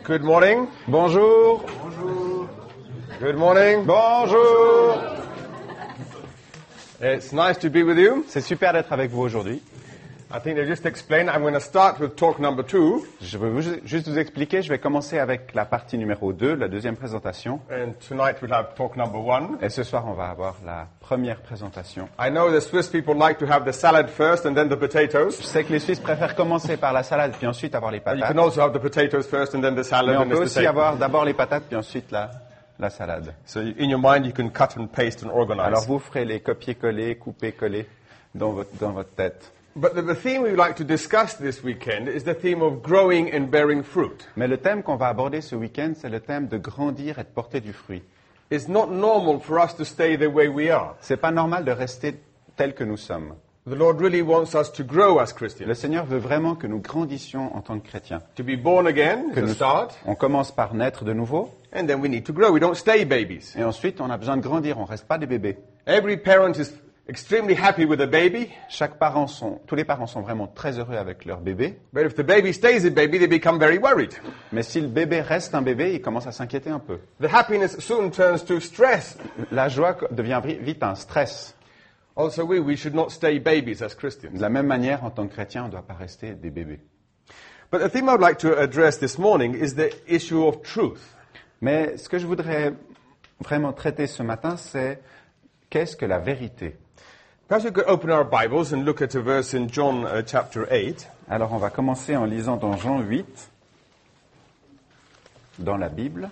Good morning. Bonjour. Bonjour. Good morning. Bonjour. It's nice to be with you. C'est super d'être avec vous aujourd'hui. I think they just explained. I'm going to start with talk number 2. Je veux juste vous expliquer, je vais commencer avec la partie numéro 2, la deuxième présentation. And tonight we'll have talk number 1. Et ce soir, on va avoir la première présentation. I know the Swiss people like to have the salad first and then the potatoes. Je sais que les Suisses préfèrent commencer par la salade, puis ensuite avoir les But you patates. can also have the potatoes first and then the salad Mais on and peut the aussi potatoes. avoir d'abord les patates, puis ensuite la salade. So in your mind you can cut and paste and organize. Alors vous ferez les copier-coller, couper-coller dans votre tête. But the theme we would like to discuss this weekend is the theme of growing and bearing fruit. Mais le thème qu'on va aborder ce week-end, c'est le thème de grandir et de porter du fruit. It's not normal for us to stay the way we are. C'est pas normal de rester tel que nous sommes. The Lord really wants us to grow as Le Christians. Seigneur veut vraiment que nous grandissions en tant que chrétiens. To be born again is Que a nous- start, on commence par naître de nouveau, and then we need to grow. We don't stay babies. et ensuite on a besoin de grandir, on reste pas des bébés. Every parent is extremely happy with a baby, Tous les parents sont vraiment très heureux avec leur bébé, but if the baby stays a baby, they become very worried. mais si le bébé reste un bébé, il commence à s'inquiéter un peu. The happiness soon turns to stress. La joie devient vite un stress. Also, we should not stay babies as Christians. De la même manière, en tant que chrétien, on ne doit pas rester des bébés. But the theme I would like to address this morning is the issue of truth. Mais ce que je voudrais vraiment traiter ce matin, c'est qu'est-ce que la vérité? Perhaps we could open our Bibles and look at a verse in John chapter 8. Alors on va commencer en lisant dans Jean 8, dans la Bible.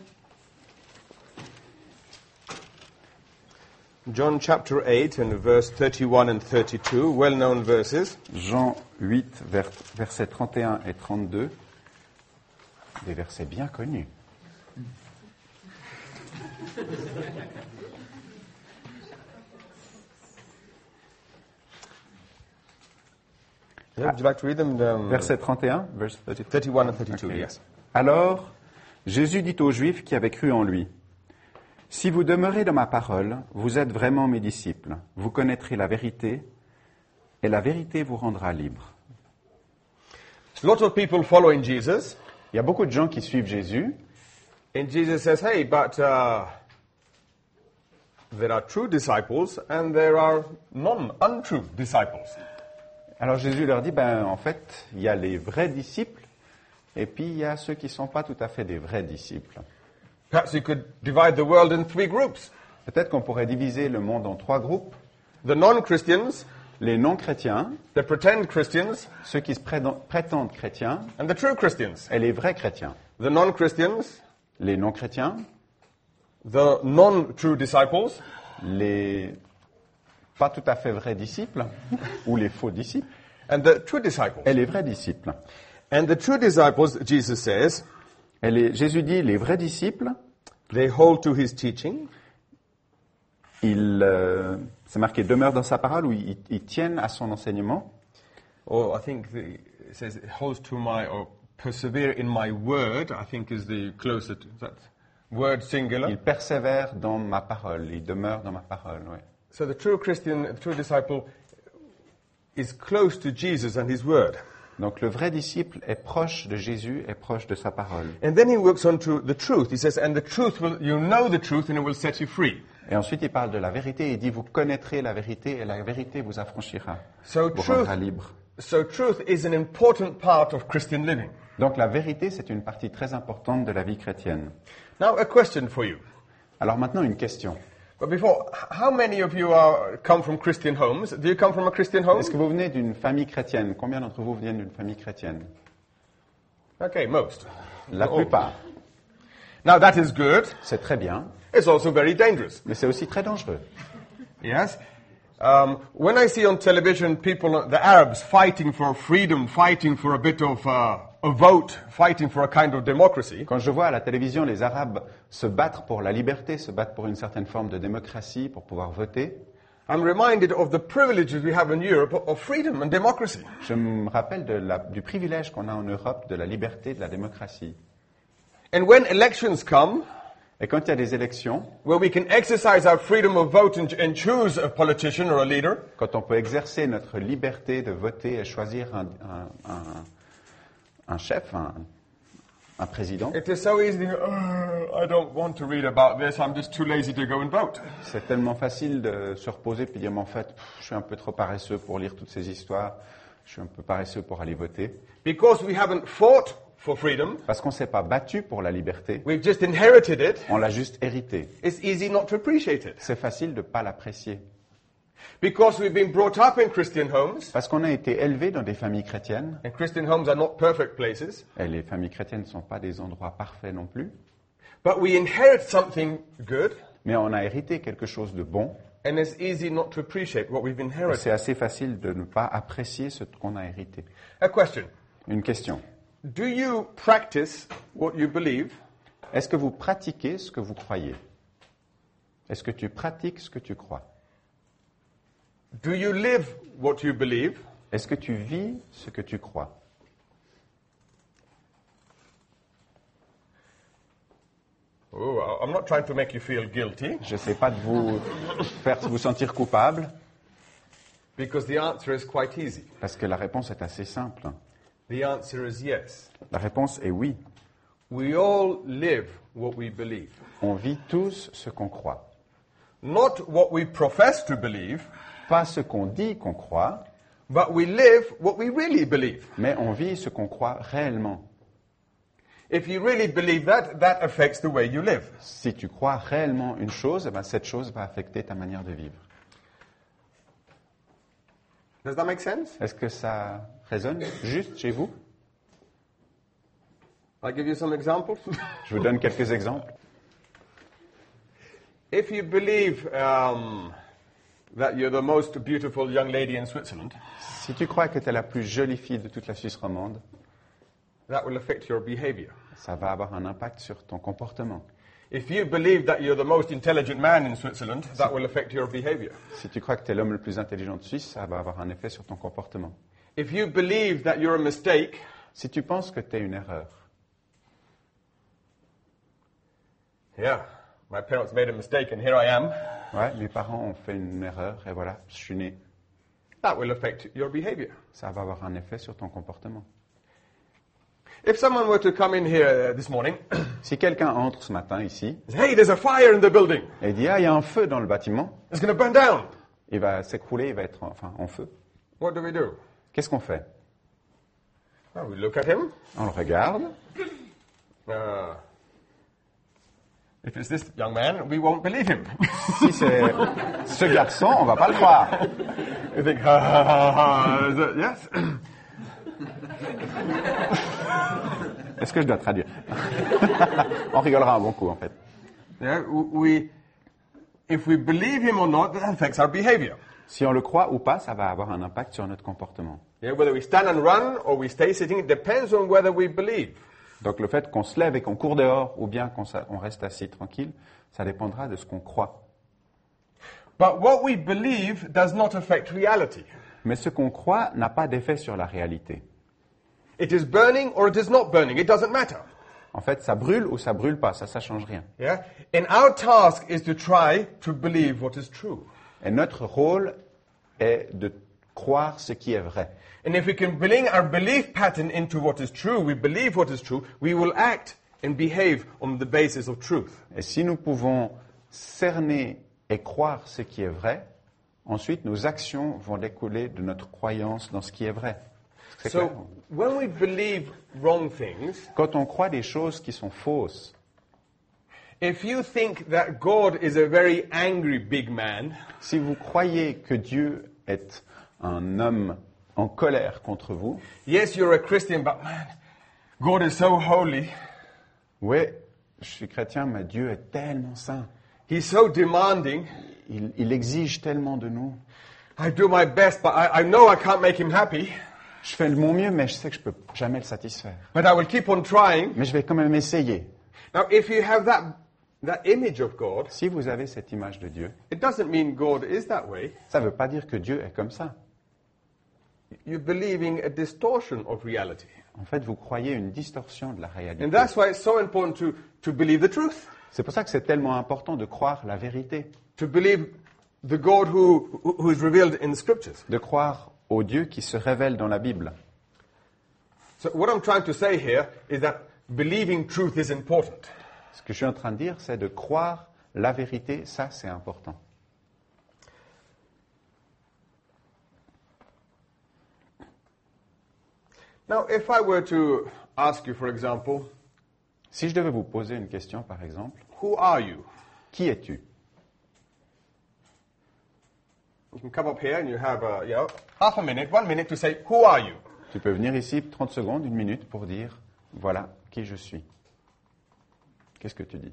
John chapter 8 and verse 31 and 32, well-known verses. Jean 8, versets 31 et 32, des versets bien connus. Yeah, would you like to read them? Verset 31, verse 32. 31 and 32, Ok. yes. Alors, Jésus dit aux Juifs qui avaient cru en lui, « Si vous demeurez dans ma parole, vous êtes vraiment mes disciples. Vous connaîtrez la vérité, et la vérité vous rendra libre. A lot of people following Jesus, » Il y a beaucoup de gens qui suivent Jésus, and Jesus says, hey, but there are true disciples and there are untrue disciples. alors Jésus leur dit, en fait, il y a les vrais disciples, et puis il y a ceux qui ne sont pas tout à fait des vrais disciples. Perhaps you could divide the world in 3 groups. Peut-être qu'on pourrait diviser le monde en 3 groupes. The non-Christians, Les non-chrétiens, the pretend Christians, ceux qui se prétendent chrétiens, and the true Christians. et les vrais chrétiens. The non-Christians, Les non-chrétiens, the non-true disciples, les pas tout à fait vrais disciples, ou les faux disciples, and the true disciples. et les vrais disciples. And the true disciples, Jesus says, Jésus dit, les vrais disciples, they hold to his teaching, c'est marqué, demeurent dans sa parole, ou ils tiennent à son enseignement. or I think it says it holds to my, or persevere in my word, I think is the closer to that word singular. Ils persévèrent dans ma parole, ils demeurent dans ma parole, ouais. So the true Christian, the true disciple is close to Jesus and his word. Donc le vrai disciple est proche de Jésus, est proche de sa parole. And then he works on to the truth. He says, and the truth will, you know the truth and it will set you free. Et ensuite il parle de la vérité, et il dit, vous connaîtrez la vérité, et la vérité vous affranchira, So vous truth, rendra libre. so truth is an important part of Christian living. Donc la vérité, c'est une partie très importante de la vie chrétienne. Now a question for you. Alors maintenant, une question. But before, how many of you come from Christian homes? Do you come from a Christian home? Est-ce que vous venez d'une famille chrétienne? Combien d'entre vous viennent d'une famille chrétienne? Okay, most. La Oh. plupart. Now that is good. C'est très bien, It's also very dangerous. mais c'est aussi très dangereux. Yes? When I see on television people, the Arabs, fighting for freedom, fighting for a bit of a vote, fighting for a kind of democracy, Quand je vois à la télévision les Arabes se battre pour la liberté, se battre pour une certaine forme de démocratie, pour pouvoir voter, I'm reminded of the privileges we have in Europe of freedom and democracy. je me rappelle du privilège qu'on a en Europe de la liberté, de la démocratie. And when elections come, Et quand il y a des élections, where we can exercise our freedom of vote and choose a politician or a leader, quand on peut exercer notre liberté de voter et choisir un chef, un président. It is so easy to go, oh, I don't want to read about this, I'm just too lazy to go and vote. C'est tellement facile de se reposer puis dire, mais en fait, je suis un peu trop paresseux pour lire toutes ces histoires, je suis un peu paresseux pour aller voter. Because we haven't fought for freedom, Parce qu'on ne s'est pas battu pour la liberté, we've just inherited it, on l'a juste hérité. it's easy not to appreciate it. C'est facile de ne pas l'apprécier. Because we've been brought up in Christian homes, Parce qu'on a été élevé dans des familles chrétiennes, and Christian homes are not perfect places, et les familles chrétiennes ne sont pas des endroits parfaits non plus, but we inherit something good, mais on a hérité quelque chose de bon, and it's easy not to appreciate what we've et inherited. c'est assez facile de ne pas apprécier ce qu'on a hérité. A question. Une question. Do you practice what you believe? Est-ce que vous pratiquez ce que vous croyez? Est-ce que tu pratiques ce que tu crois? Do you live what you believe? Est-ce que tu vis ce que tu crois? Oh, I'm not trying to make you feel guilty, Je ne sais pas de vous faire vous sentir coupable, because the answer is quite easy. parce que la réponse est assez simple. The answer is yes. La réponse est oui. We all live what we believe. On vit tous ce qu'on croit. Not what we profess to believe, Pas ce qu'on dit qu'on croit, but we live what we really believe. mais on vit ce qu'on croit réellement. If you really believe that, that affects the way you live. Si tu crois réellement une chose, eh ben cette chose va affecter ta manière de vivre. Does that make sense? Est-ce que ça résonne juste chez vous? I'll give you some examples. Je vous donne quelques exemples. If you believe that you're the most beautiful young lady in Switzerland, Si tu crois que tu es la plus jolie fille de toute la Suisse romande, that will affect your behavior. ça va avoir un impact sur ton comportement. If you believe that you're the most intelligent man in Switzerland, that will affect your behavior. Si tu crois que tu es l'homme le plus intelligent de Suisse, ça va avoir un effet sur ton comportement. If you believe that you're a mistake, Si tu penses que tu es une erreur, yeah, my parents made a mistake and here I am, ouais, mes parents ont fait une erreur et voilà, je suis né. that will affect your behavior. Ça va avoir un effet sur ton comportement. If someone were to come in here this morning, Si quelqu'un entre ce matin ici hey, there's a fire in the building, et dit « Ah, il y a un feu dans le bâtiment it's going to burn down, », il va s'écrouler, il va être en feu. what do we do? Qu'est-ce qu'on fait? Well, we look at him. On le regarde. If it's this young man, we won't believe him. Si c'est ce garçon, on va pas le croire. You think, ha ha ha ha, is it? Yes? Est-ce que je dois traduire? On rigolera un bon coup, en fait. Yeah, if we believe him or not, that affects our behavior. Si on le croit ou pas, ça va avoir un impact sur notre comportement. Yeah, whether we stand and run or we stay sitting, it depends on whether we believe. Donc le fait qu'on se lève et qu'on court dehors ou bien qu'on reste assis tranquille, ça dépendra de ce qu'on croit. But what we believe does not affect reality. Mais ce qu'on croit n'a pas d'effet sur la réalité. It is burning or it is not burning. It doesn't matter. En fait, ça brûle ou ça brûle pas, ça change rien. Yeah? And our task is to try to believe what is true. Et notre rôle est de croire ce qui est vrai. And if we can bring our belief pattern into what is true, we believe what is true, we will act and behave on the basis of truth. Et si nous pouvons cerner et croire ce qui est vrai, ensuite nos actions vont découler de notre croyance dans ce qui est vrai. C'est clair? So when we believe wrong things, Quand on croit des choses qui sont fausses, if you think that God is a very angry big man, si vous croyez que Dieu est un homme en colère contre vous, yes, you're a Christian, but man, God is so holy. oui, je suis chrétien, mais Dieu est tellement saint. He's so demanding. Il exige tellement de nous. I do my best, but I know I can't make him happy. Je fais de mon mieux, mais je sais que je peux jamais le satisfaire. But I will keep on trying. Mais je vais quand même essayer. Now, if you have that image of God, Si vous avez cette image de Dieu, it doesn't mean God is that way. ça ne veut pas dire que Dieu est comme ça. You're believing a distortion of reality. En fait, vous croyez une distorsion de la And réalité. that's why it's so important to believe the truth. C'est pour ça que c'est tellement important de croire la vérité, To believe the God who is revealed in the scriptures. de croire au Dieu qui se révèle dans la Bible. So what I'm trying to say here is that believing truth is important. Ce que je suis en train de dire, c'est de croire la vérité, ça c'est important. Now, if I were to ask you, for example, Si je devais vous poser une question, par exemple, who are you? qui es-tu? You can come up here and you have, half a minute, 1 minute to say, who are you? Tu peux venir ici 30 secondes, 1 minute pour dire, voilà qui je suis. Qu'est-ce que tu dis?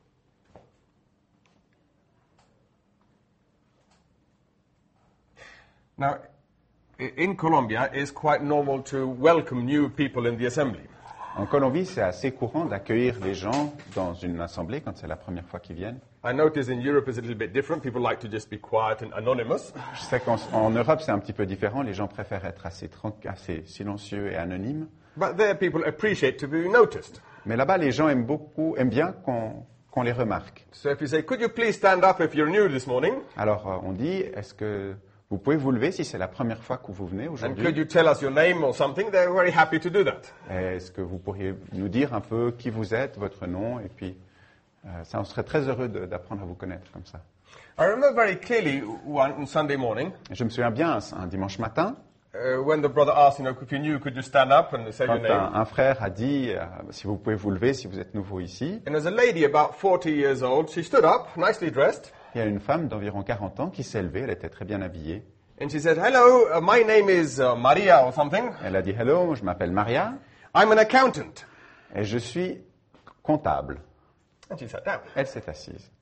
Now, in Colombia, it's quite normal to welcome new people in the assembly. En Colombie, c'est assez courant d'accueillir les gens dans une assemblée quand c'est la première fois qu'ils viennent. I notice in Europe it's a little bit different. People like to just be quiet and anonymous. Je sais qu'en Europe, c'est un petit peu différent. Les gens préfèrent être assez silencieux et anonymes. But there people appreciate to be noticed. Mais là-bas, les gens aiment bien qu'on les remarque. So if you say, could you please stand up if you're new this morning? Alors, on dit, est-ce que vous pouvez vous lever si c'est la première fois que vous venez And aujourd'hui? could you tell us your name or something? They're very happy to do that. Est-ce que vous pourriez nous dire un peu qui vous êtes, votre nom, et puis ça, on serait très heureux d'apprendre à vous connaître comme ça. I remember very clearly one Sunday morning Je me souviens bien un dimanche matin, when the brother asked, if you're new, could you stand up and say your quand name? un frère a dit si vous pouvez vous lever si vous êtes nouveau ici. And there's a lady about 40 years old. She stood up, nicely dressed, Il y a une femme d'environ 40 ans qui s'est levée, elle était très bien habillée. and she said, hello, my name is Maria or something. Elle a dit hello, je m'appelle Maria I'm an accountant. et je suis comptable. And she sat down. Elle s'est assise.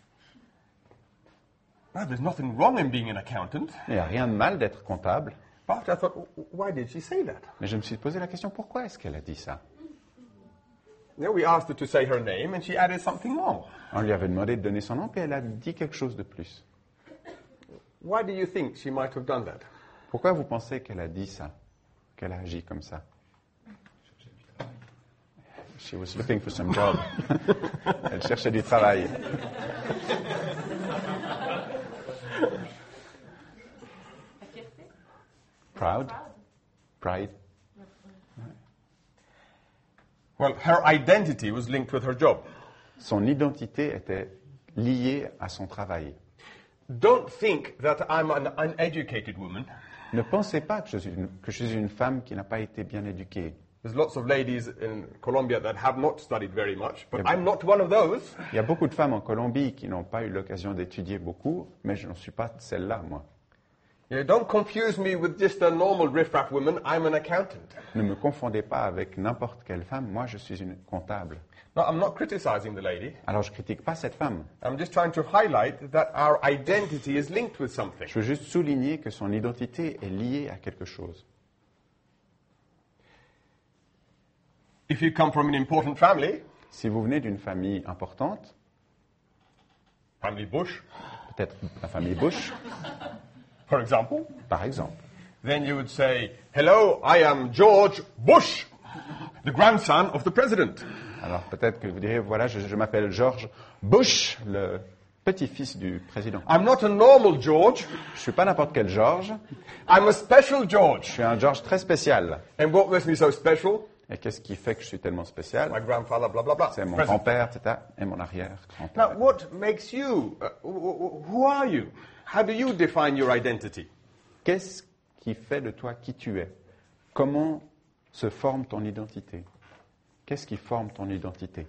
Now, there's nothing wrong in being an accountant, Il n'y a rien de mal d'être comptable, but I thought, why did she say that? mais je me suis posé la question pourquoi est-ce qu'elle a dit ça? We asked her to say her name, and she added something more. On lui avait demandé de donner son nom, puis elle a dit quelque chose de plus. Why do you think she might have done that? Pourquoi vous pensez qu'elle a dit ça, qu'elle a agi comme ça? She was looking for some job. Elle cherchait du travail. Proud? Pride? Well, her identity was linked with her job. Son identité était liée à son travail. Don't think that I'm an uneducated woman. Ne pensez pas que je suis une femme qui n'a pas été bien éduquée. There's lots of ladies in Colombia that have not studied very much, but I'm not one of those. Il y a beaucoup de femmes en Colombie qui n'ont pas eu l'occasion d'étudier beaucoup, mais je n'en suis pas celle-là, moi. Don't confuse me with just a normal riffraff woman. I'm an accountant. Ne me confondez pas avec n'importe quelle femme, moi je suis une comptable. No, I'm not criticizing the lady. Alors je critique pas cette femme. I'm just trying to highlight that our identity is linked with something. Je veux juste souligner que son identité est liée à quelque chose. If you come from an important family, Si vous venez d'une famille importante, family Bush, peut-être la famille Bush, for example, par exemple, then you would say, hello, I am George Bush, the grandson of the president. alors peut-être que vous direz, voilà, je m'appelle George Bush, le petit-fils du président. I'm not a normal George. Je suis pas n'importe quel George, I'm a special je George. suis un George très spécial. And what makes me so special? Et qu'est-ce qui fait que je suis tellement spécial? My grandfather, blah, blah, blah. C'est mon President. grand-père, etc., et mon arrière-grand-père. Now, what makes you, who are you? How do you define your identity? Qu'est-ce qui fait de toi qui tu es? Comment se forme ton identité? Qu'est-ce qui forme ton identité?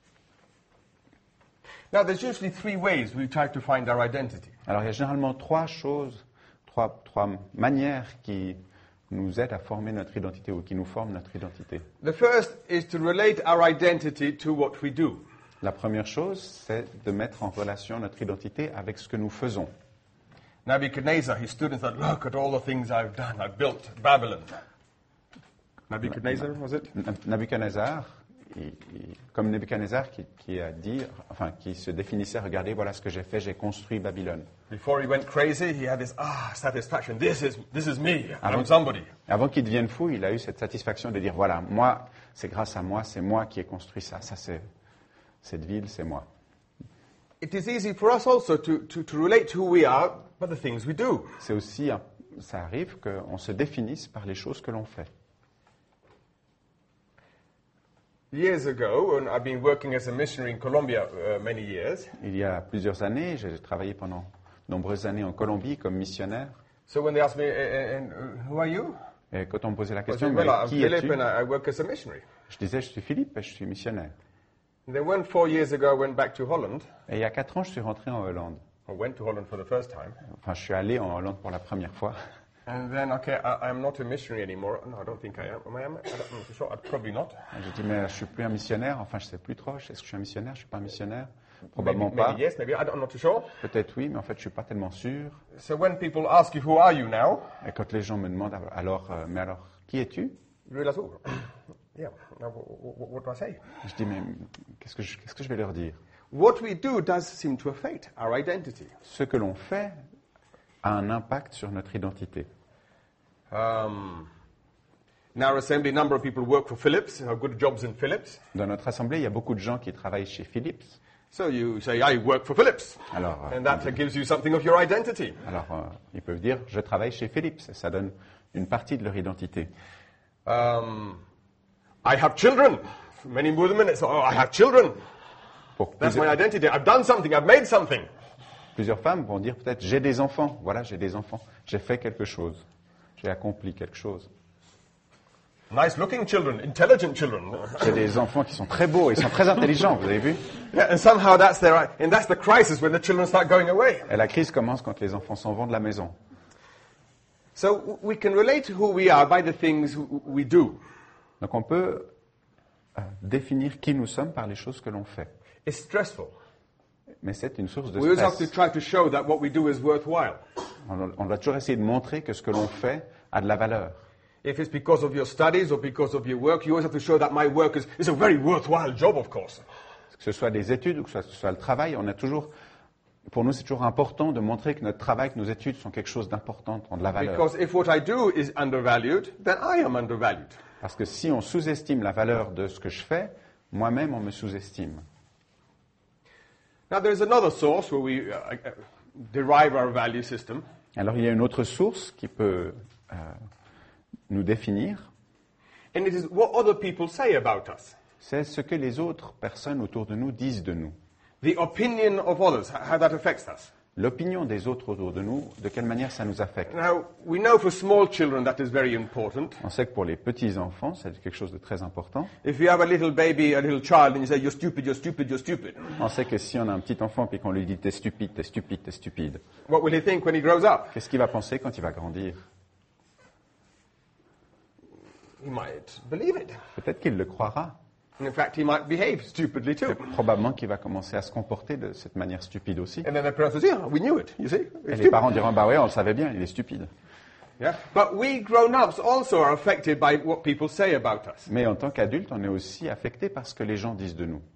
Now, there's usually 3 ways we try to find our identity. Alors il y a généralement trois manières qui nous aident à former notre identité ou qui nous forment notre identité. The first is to relate our identity to what we do. La première chose, c'est de mettre en relation notre identité avec ce que nous faisons. Nebuchadnezzar, he stood and thought, look at all the things I've done. I built Babylon. Nebuchadnezzar, was it? Nabuchodonosor, comme Nebuchadnezzar qui a dit, enfin qui se définissait, regardez, voilà ce que j'ai fait, j'ai construit Babylone. Before he went crazy, he had this satisfaction. This is me. I'm somebody. Avant qu'il devienne fou, il a eu cette satisfaction de dire, voilà, moi, c'est grâce à moi, c'est moi qui ai construit ça. Ça, c'est cette ville, c'est moi. It is easy for us also to relate to who we are by the things we do. C'est aussi, ça arrive qu'on se définisse par les choses que l'on fait. Years ago, when I've been working as a missionary in Colombia many years, Il y a plusieurs années, j'ai travaillé pendant de nombreuses années en Colombie comme missionnaire. so when they asked me, who are you? Et quand on me posait la I question, said, mais well, I'm qui Philip es-tu? and I work as a missionary. Je disais, je suis Philippe et je suis missionnaire. And then when 4 years ago I went back to Holland, Et il y a 4 ans, je suis rentré en Hollande. I went to Holland for the first time, Enfin, je suis allé en Hollande pour la première fois. and then, okay, I'm not a missionary anymore. No, I don't think I am. Am I? I'm not sure. Probably not. J'ai dit, mais je suis plus un missionnaire. Enfin, je sais plus trop. Est-ce que je suis un missionnaire? Je suis pas un missionnaire. Probablement pas. Maybe yes, maybe I'm not too sure. Peut-être oui, mais en fait, je suis pas tellement sûr. So when people ask you, who are you now? Et quand les gens me demandent, alors, mais alors, qui es-tu? You realize, oh, yeah, now what do I say? Je dis, mais qu'est-ce que je vais leur dire? What we do does seem to affect our identity. Ce que l'on fait a un impact sur notre identité. In our assembly, a number of people work for Philips, have good jobs in Philips. Dans notre assemblée, il y a beaucoup de gens qui travaillent chez Philips. So you say, I work for Philips. Alors, And that gives you something of your identity. Ils peuvent dire, je travaille chez Philips. Et ça donne une partie de leur identité. I have children. Many women, it's, oh, I have children. Pour That's my plusieurs, identity. I've done something. I've made something. plusieurs femmes vont dire peut-être, j'ai des enfants. Voilà, j'ai des enfants. J'ai fait quelque chose. J'ai accompli quelque chose. Nice looking children, intelligent children. J'ai des enfants qui sont très beaux, ils sont très intelligents, vous avez vu? Yeah, and somehow that's the crisis when the children start going away. Et la crise commence quand les enfants s'en vont de la maison. So we can relate to who we are by the things we do. Donc on peut définir qui nous sommes par les choses que l'on fait. It's stressful. Mais c'est une source de We always have to stress. try to show that what we do is worthwhile. On doit toujours essayer de montrer que ce que l'on fait a de la valeur. If it's because of your studies or because of your work, you always have to show that my work is a very worthwhile job, of course. Que ce soit des études ou que ce soit le travail, pour nous c'est toujours important de montrer que notre travail, que nos études sont quelque chose d'important, ont de la valeur. Because if what I do is undervalued, then I am undervalued. Parce que si on sous-estime la valeur de ce que je fais, moi-même on me sous-estime. Now there's another source where we derive our value system. Alors il y a une autre source qui peut nous définir, And it is what other people say about us. c'est ce que les autres personnes autour de nous disent de nous. The opinion of others, how that affects us. L'opinion des autres autour de nous, de quelle manière ça nous affecte. Now, we know for small children that is very important. On sait que pour les petits-enfants, c'est quelque chose de très important. If you have a little baby, a little child, and you say, you're stupid, you're stupid, you're stupid, On sait que si on a un petit enfant et qu'on lui dit t'es stupide, t'es stupide, t'es stupide, what will he think when he grows up? qu'est-ce qu'il va penser quand il va grandir? He might believe it. Peut-être qu'il le croira. And in fact, he might behave stupidly too. Probablement qu'il va commencer à se comporter de cette manière stupide aussi. And then the parents will say, yeah, we knew it, you see. Et It's les stupid. parents diront, bah ouais, on le savait bien, il est stupide. Yeah? But we grown-ups also are affected by what people say about us. Mais en tant qu'adulte, on est aussi affecté par ce que les gens disent de nous.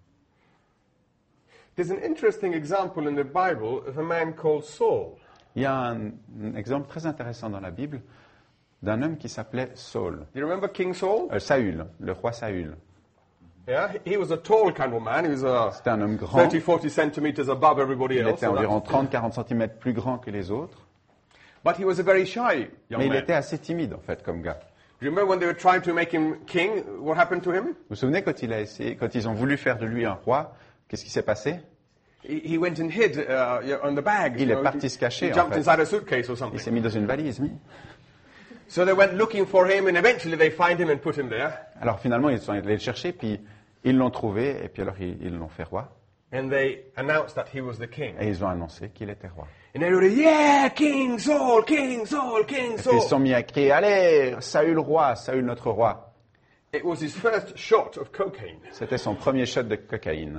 There's an interesting example in the Bible of a man called Saul. Il y a un exemple très intéressant dans la Bible d'un homme qui s'appelait Saul. Do you remember King Saul? Saül, le roi Saül. Yeah, he was a tall kind of man. He was C'était un homme grand. 30, 40 centimeters above everybody Il else. était so environ that's- 30-40 cm plus grand que les autres. But he was a very shy young Mais il man. était assez timide, en fait, comme gars. Do you remember when they were trying to make him king? What happened to him? Vous vous souvenez quand ils ont voulu faire de lui un roi, qu'est-ce qui s'est passé? He went and hid on the bag. Il you est know, parti se cacher, He en jumped fait. inside a suitcase or Il something. s'est mis dans une valise, oui. So they went looking for him, and eventually they find him and put him there. Alors finalement, ils sont allés le chercher, puis ils l'ont trouvé, et puis alors ils l'ont fait roi. And they announced that he was the king. Et ils ont annoncé qu'il était roi. And everybody, yeah, King Saul, King Saul, King Et puis ils se sont Saul. mis à crier, allez, Saül roi, Saül notre roi. It was his first shot of cocaine. C'était son premier shot de cocaïne.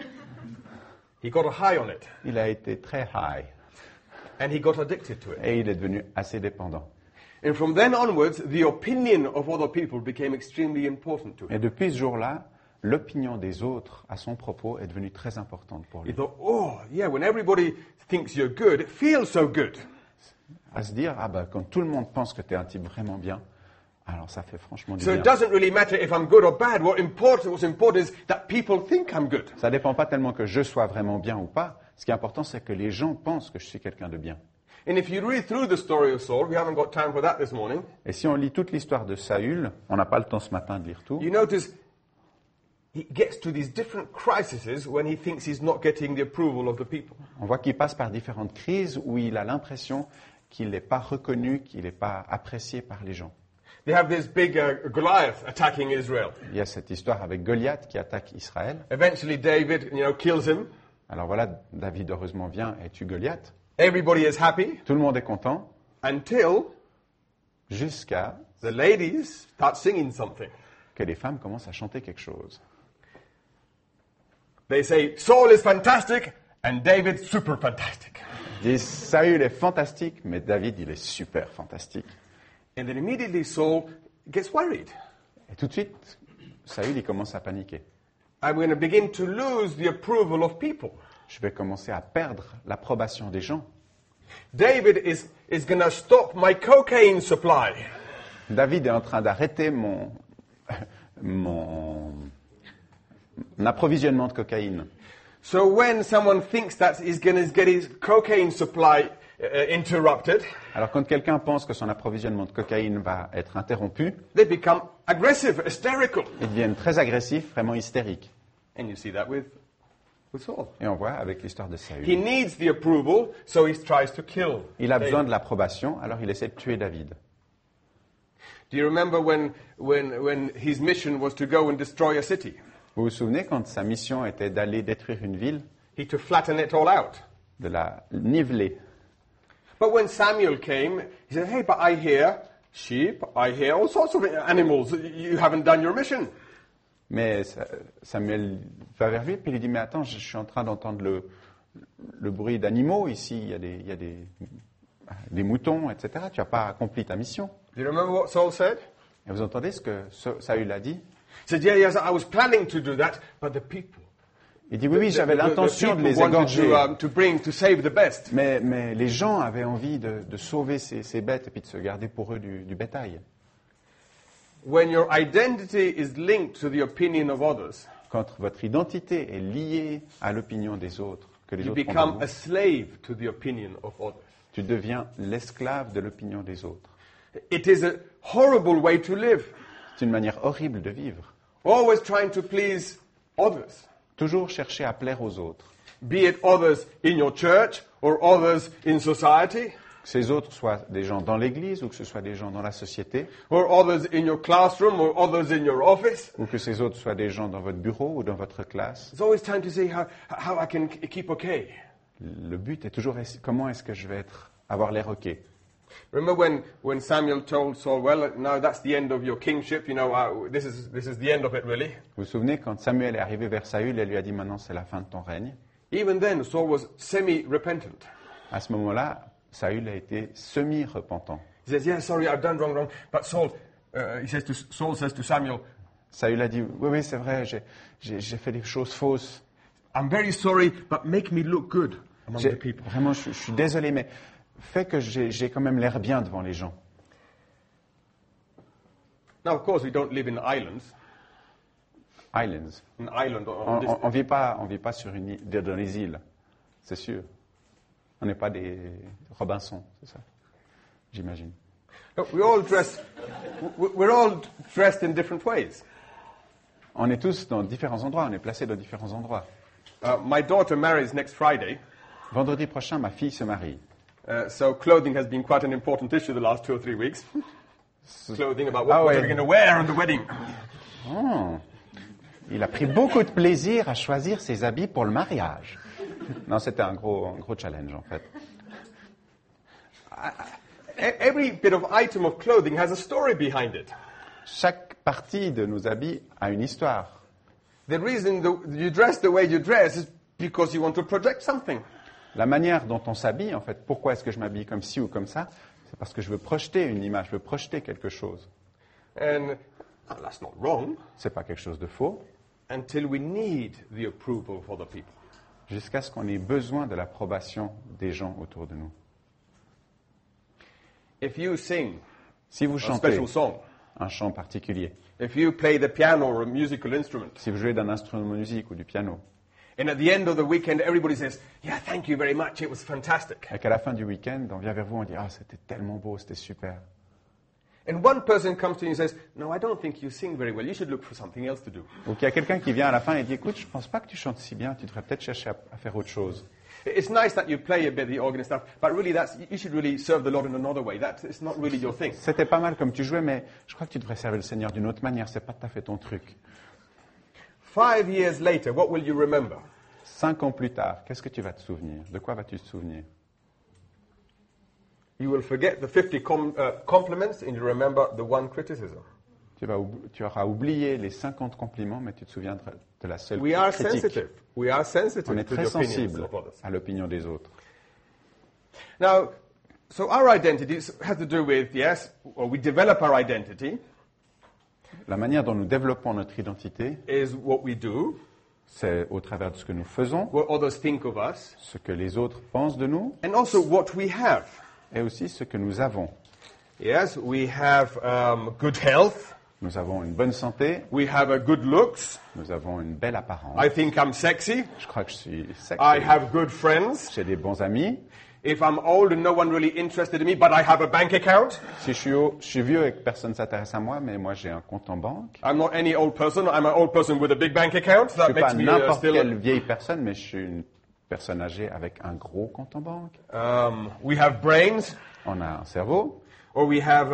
He got a high on it, Il a été très high, and he got addicted to it. et il est devenu assez dépendant. And from then onwards, the opinion of other people became extremely important to him. Et depuis ce jour-là, l'opinion des autres à son propos est devenue très importante pour He lui. thought, oh, yeah, when everybody thinks you're good, it feels so good. À se dire, ah ben, quand tout le monde pense que tu es un type vraiment bien, alors ça fait franchement du So it bien. doesn't really matter if I'm good or bad. What's important is that people think I'm good. Ça dépend pas tellement que je sois vraiment bien ou pas. Ce qui est important, c'est que les gens pensent que je suis quelqu'un de bien. And if you read through the story of Saul, we haven't got time for that this morning, Et si on lit toute l'histoire de Saül, on n'a pas le temps ce matin de lire tout, you notice he gets to these different crises when he thinks he's not getting the approval of the people. On voit qu'il passe par différentes crises où il a l'impression qu'il n'est pas reconnu, qu'il n'est pas apprécié par les gens. They have this big Goliath attacking Israel. Il y a cette histoire avec Goliath qui attaque Israël. Eventually David, kills him. Alors voilà, David heureusement vient et tue Goliath. Everybody is happy Tout le monde est content until jusqu'à the ladies start singing something. que les femmes commencent à chanter quelque chose. They say, Saul is fantastic and David super fantastic. Ils disent, Saül est fantastique, mais David, il est super fantastique. And then immediately Saul gets worried. Et tout de suite, Saül, il commence à paniquer. I'm going to begin to lose the approval of people. Je vais commencer à perdre l'approbation des gens. David is going to stop my cocaine supply. David est en train d'arrêter mon approvisionnement de cocaïne. So when someone thinks that he's going to get his cocaine supply interrupted, Alors quand quelqu'un pense que son approvisionnement de cocaïne va être interrompu, they become aggressive, hysterical. ils deviennent très agressifs, vraiment hystériques. And you see that with Saul. Et on voit avec l'histoire de He Saül. needs the approval, so he tries to kill. Il a besoin David. de l'approbation, alors il essaie de tuer David. Do you remember when his mission was to go and destroy a city? Vous vous souvenez quand sa mission était d'aller détruire une ville, He to flatten it all out. de la niveler. But when Samuel came, he said, hey, but I hear sheep, I hear all sorts of animals. You haven't done your mission. Mais Samuel va vers lui, puis il lui dit, mais attends, je suis en train d'entendre le bruit d'animaux ici, il y a des moutons, etc. Tu n'as pas accompli ta mission. Do you remember what Saul said? Et vous entendez ce que Saül a dit? He said, yeah, yes, I was planning to do that, but the people. Il dit, oui, j'avais l'intention de les people égorger. wanted to save the best. Mais les gens avaient envie de sauver ces bêtes et puis de se garder pour eux du bétail. When your identity is linked to the opinion of others, Quand votre identité est liée à l'opinion des autres, que les you autres font de become vous, a slave to the opinion of others. tu deviens l'esclave de l'opinion des autres. It is a horrible way to live. C'est une manière horrible de vivre. Always trying to please others. Toujours chercher à plaire aux autres. Be it others in your church or others in society, Que ces autres soient des gens dans l'église ou que ce soit des gens dans la société, or others in your classroom or others in your office. ou que ces autres soient des gens dans votre bureau ou dans votre classe. It's always trying to see how I can keep okay. Le but est toujours comment est-ce que je vais avoir l'air OK. Remember when Samuel told Saul, well, now that's the end of your kingship, this is the end of it really. Vous vous souvenez quand Samuel est arrivé vers Saül et lui a dit maintenant c'est la fin de ton règne. Even then, Saul was semi-repentant. À ce moment-là, Saül a été semi-repentant. He says, yeah, sorry, I've done wrong. But Saul says to Samuel, Saül a dit oui, c'est vrai, j'ai fait des choses fausses. I'm very sorry, but make me look good among the people. Vraiment, je suis désolé, mais fais que j'ai quand même l'air bien devant les gens. Now, of course, we don't live in islands. Islands. An island on this. On vit pas sur une île, dans les îles, c'est sûr. On n'est pas des Robinson, c'est ça, j'imagine. Look, we're all dressed in different ways. On est tous dans différents endroits, on est placés dans différents endroits. My daughter marries next Friday, Vendredi prochain, ma fille se marie. so clothing has been quite an important issue the last 2 or 3 weeks. Clothing about what ouais. are we going to wear on the wedding. Oh. Il a pris beaucoup de plaisir à choisir ses habits pour le mariage. Non, c'était un gros challenge en fait. Every bit of item of clothing has a story behind it. Chaque partie de nos habits a une histoire. The reason you dress the way you dress is because you want to project something. La manière dont on s'habille, en fait, pourquoi est-ce que je m'habille comme ci ou comme ça, c'est parce que je veux projeter une image, je veux projeter quelque chose. And that's not wrong C'est pas quelque chose de faux, until we need the approval of other people. jusqu'à ce qu'on ait besoin de l'approbation des gens autour de nous. If you sing Si vous a chantez special song, un chant particulier, if you play the piano or a musical instrument, si vous jouez d'un instrument de musique ou du piano, and at the end of the weekend everybody says, yeah, thank you very much, it was fantastic. et qu'à la fin du week-end, on vient vers vous, on dit « Ah, c'était tellement beau, c'était super ». And one person comes to you and says, no, I don't think you sing very well. You should look for something else to do. Ou qu'il y a quelqu'un qui vient à la fin et dit, écoute, je pense pas que tu chantes si bien, tu devrais peut-être chercher à faire autre chose. It's nice that you play a bit the organ and stuff, but really you should really serve the Lord in another way. It's not really your thing. C'était pas mal comme tu jouais, mais je crois que tu devrais servir le Seigneur d'une autre manière, c'est pas tout à fait ton truc. 5 years later, what will you remember? 5 ans plus tard, qu'est-ce que tu vas te souvenir? De quoi vas-tu te souvenir? You will forget the 50 compliments and you remember the one criticism. Tu auras oublié les 50 compliments, mais tu te souviendras de la seule We are critique. sensitive. We are sensitive On est to très the opinions sensible of others. à l'opinion des autres. Now, so our identity has to do with, yes, or we develop our identity La manière dont nous développons notre identité, is what we do, c'est au travers de ce que nous faisons, what others think of us, ce que les autres pensent de nous, and also what we have. et aussi ce que nous avons. Yes, we have good health. Nous avons une bonne santé, We have a good looks. nous avons une belle apparence. I think I'm sexy. Je crois que je suis sexy. I have good friends. J'ai des bons amis. If I'm old and no one really interested in me, but I have a bank account. Si je suis vieux et que personne ne s'intéresse à moi, mais moi j'ai un compte en banque. I'm not any old person. I'm an old person with a big bank account. Je That suis makes pas me n'importe still. quelle vieille personne, mais je suis une personne âgée avec un gros compte en banque. We have brains, On a un cerveau, or we have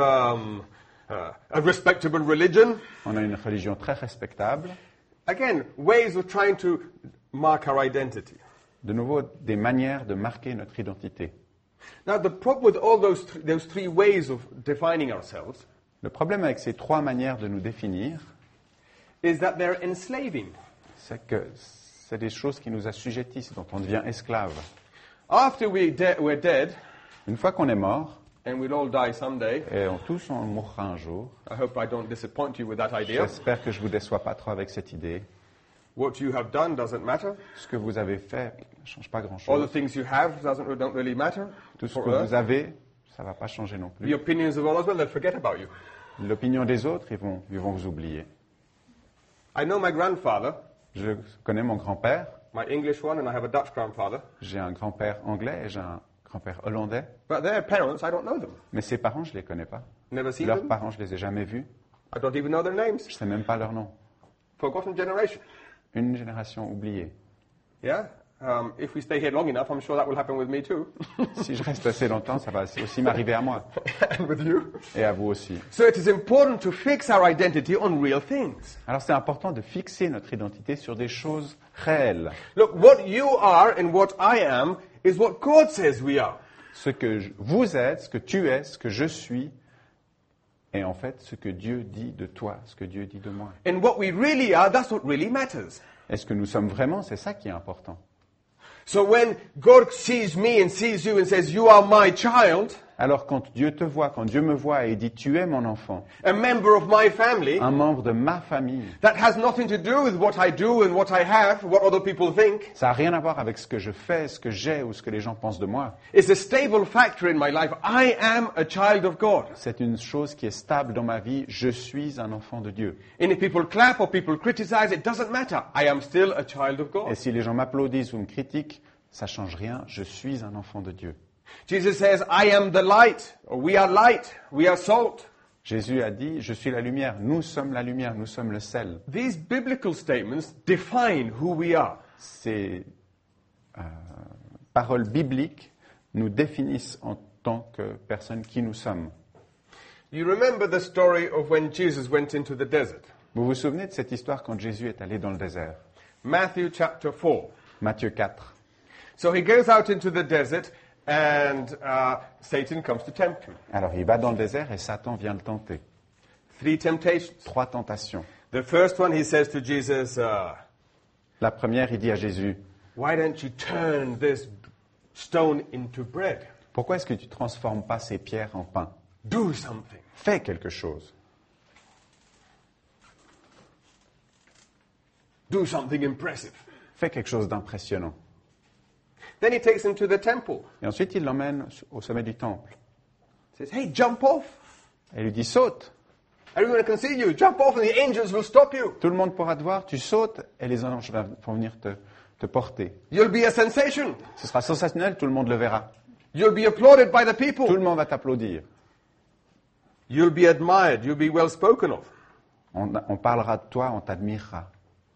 a respectable religion. on a une religion très respectable. Again, ways of trying to mark our identity. De nouveau, des manières de marquer notre identité. Now, the problem with all those three ways of defining ourselves Le problème avec ces 3 manières de nous définir, is that they're enslaving. c'est que c'est des choses qui nous assujettissent, dont on devient esclave. After we're dead, Une fois qu'on est mort, and we'll all die someday, et tous on mourra un jour, I hope I don't disappoint you with that idea. j'espère que je vous déçois pas trop avec cette idée. What you have done doesn't matter. Ce que vous avez fait ne change pas All the grand-chose. things you have don't really matter. Tout ce for que us. vous avez, ça va pas changer non The plus. opinions of others, well, they'll forget about you. L'opinion des autres, ils vont vous oublier. I know my grandfather, Je connais mon grand-père. my English one, and I have a Dutch grandfather. J'ai un grand-père anglais et j'ai un grand-père hollandais. But their parents, I don't know them. Mais ses parents, je les connais pas. Never seen Leurs them. parents, je les ai jamais vus. I don't even know their names. Je sais même pas leur nom. Forgotten generation. Une génération oubliée. Yeah? If we stay here long enough, I'm sure that will happen with me too. Si je reste assez longtemps, ça va aussi m'arriver à moi. And with you. Et à vous aussi. So it is important to fix our identity on real things. Alors c'est important de fixer notre identité sur des choses réelles. Look, what you are and what I am is what God says we are. Ce que vous êtes, ce que tu es, ce que je suis, est en fait ce que Dieu dit de toi, ce que Dieu dit de moi. And what we really are, that's what really matters. Et ce que nous sommes vraiment, c'est ça qui est important. So when God sees me and sees you and says, you are my child, Alors quand Dieu te voit, quand Dieu me voit et dit tu es mon enfant, a member of my family, un membre de ma famille, that has nothing to do with what I do and what I have, what other people think. ça n'a rien à voir avec ce que je fais, ce que j'ai ou ce que les gens pensent de moi. It's a stable factor in my life. I am a child of God. C'est une chose qui est stable dans ma vie. Je suis un enfant de Dieu. And if people clap or people criticize, it doesn't matter. I am still a child of God. Et si les gens m'applaudissent ou me critiquent, ça change rien. Je suis un enfant de Dieu. Jesus says, I am the light, or we are salt. Jésus a dit, je suis la lumière. Nous sommes la lumière. Nous sommes le sel. These biblical statements define who we are. Ces paroles bibliques nous définissent en tant que personnes qui nous sommes. You remember the story of when Jesus went into the desert? Vous vous souvenez de cette histoire quand Jésus est allé dans le désert? Matthew chapter 4. Matthieu 4. So he goes out into the desert and Satan comes to tempt him. Alors il va dans le désert et Satan vient le tenter. 3 temptations. 3 tentations. The first one, he says to Jesus, La première, il dit à Jésus, why don't you turn this stone into bread? pourquoi est-ce que tu ne transformes pas ces pierres en pain? Do something. Fais quelque chose. Do something impressive. Fais quelque chose d'impressionnant. Then he takes him to the temple. Et ensuite, il l'emmène au sommet du temple. Says, hey, jump off. Et il lui dit, saute. Everyone can see you. Jump off and the angels will stop you. Tout le monde pourra te voir, tu sautes et les anges vont venir te porter. You'll be a sensation. Ce sera sensationnel, tout le monde le verra. You'll be applauded by the Tout people. le monde va t'applaudir. You'll be admired. You'll be well spoken of. On parlera de toi, on t'admirera.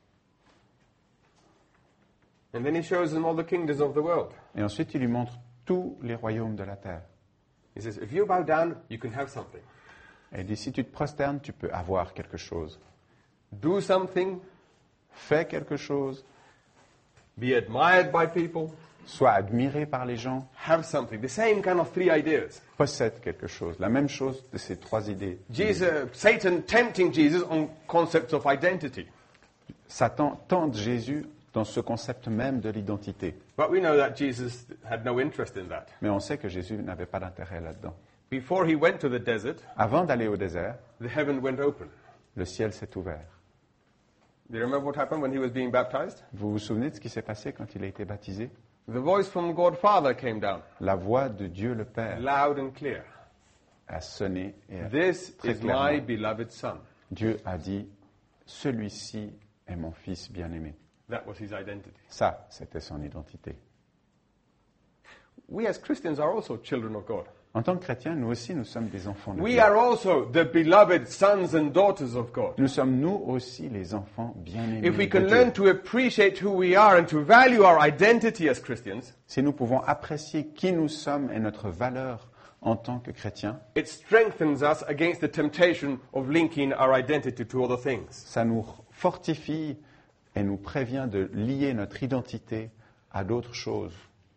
And then he shows them all the kingdoms of the world. Et ensuite, il lui montre tous les royaumes de la terre. He says, if you bow down, you can have something. Et il dit, si tu te prosternes, tu peux avoir quelque chose. Do something. Fais quelque chose. Be admired by people. Sois admiré par les gens. Have something. The same kind of three ideas. Possède quelque chose. La même chose de ces trois idées. Satan tempting Jesus on concepts of identity. Satan tente Jésus dans ce concept même de l'identité. But we know that Jesus had no interest in that. Mais on sait que Jésus n'avait pas d'intérêt là-dedans. Before he went to the desert, Avant d'aller au désert, the heaven went open. le ciel s'est ouvert. Do you remember what happened when he was being baptized? Vous vous souvenez de ce qui s'est passé quand il a été baptisé? The voice from God Father came down, La voix de Dieu le Père loud and clear. a sonné et This très is clairement. my beloved son. Dieu a dit, celui-ci est mon fils bien-aimé. That was his identity. Ça, c'était son identité. We as Christians are also children of God. En tant que chrétiens, nous aussi, nous sommes des enfants de We Dieu. are also the beloved sons and daughters of God. Nous sommes nous aussi les enfants bien-aimés If we de can Dieu. learn to appreciate who we are and to value our identity as Christians, Si nous pouvons apprécier qui nous sommes et notre valeur en tant que chrétiens, it strengthens us against the temptation of linking our identity to other things. ça nous fortifie et nous prévient de lier notre identité à d'autres choses.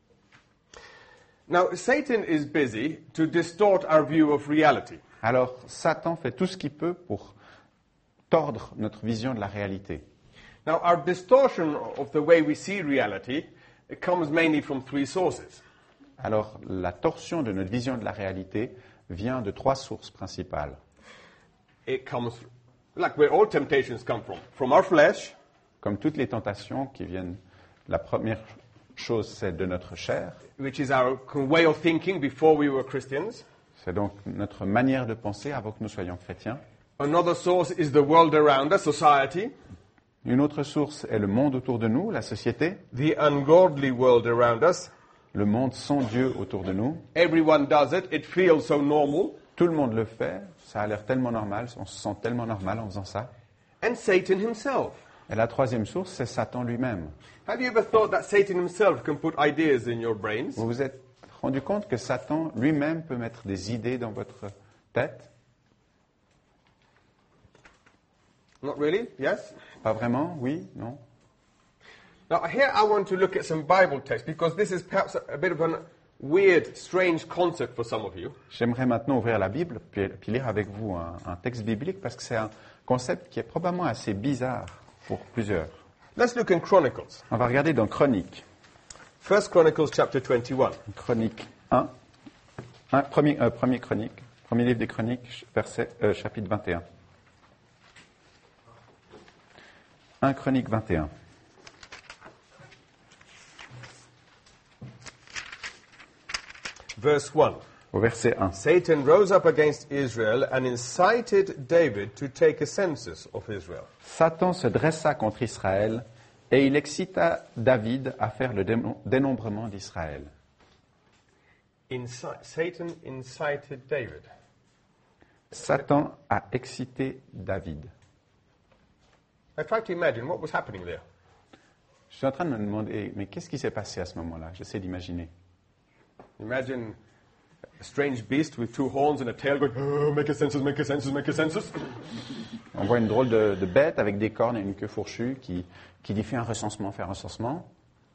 Now, Satan is busy to distort our view of reality. Alors, Satan fait tout ce qu'il peut pour tordre notre vision de la réalité. Now, our distortion of the way we see reality, it comes mainly from three sources. Alors, la torsion de notre vision de la réalité vient de trois sources principales. It comes, like where all temptations come from our flesh, Comme toutes les tentations qui viennent, la première chose, c'est de notre chair. which is our way of thinking before we were Christians. C'est donc notre manière de penser avant que nous soyons chrétiens. Another source is the world around us, society, Une autre source est le monde autour de nous, la société, the ungodly world around us. le monde sans Dieu autour de nous. Everyone does it. It feels so normal. Tout le monde le fait, ça a l'air tellement normal, on se sent tellement normal en faisant ça. And Satan himself. Et la troisième source, c'est Satan lui-même. Have you ever thought that Satan himself can put ideas in your brains? Vous vous êtes rendu compte que Satan lui-même peut mettre des idées dans votre tête? Not really? Yes? Pas vraiment? Oui? Non? Now, here I want to look at some Bible texts because this is perhaps a bit of a weird, strange concept for some of you. J'aimerais maintenant ouvrir la Bible puis lire avec vous un texte biblique parce que c'est un concept qui est probablement assez bizarre pour plusieurs. Let's look in Chronicles. On va regarder dans Chroniques. 1 Chronicles chapter 21. Chronique 1. Premier Chronique. Premier livre des Chroniques, chapitre 21. 1 Chronique 21. Verse 1. Au verset 1. Satan rose up against Israel and incited David to take a census of Israel. Satan se dressa contre Israël et il excita David à faire le dénombrement d'Israël. Satan incited David. Satan a excité David. I try to imagine what was happening there. Je suis en train de me demander, mais qu'est-ce qui s'est passé à ce moment-là? J'essaie d'imaginer. Imagine a strange beast with two horns and a tail going, oh, make a census, make a census, make a census. On voit une drôle de bête avec des cornes et une queue fourchue qui dit fais un recensement, fais un recensement.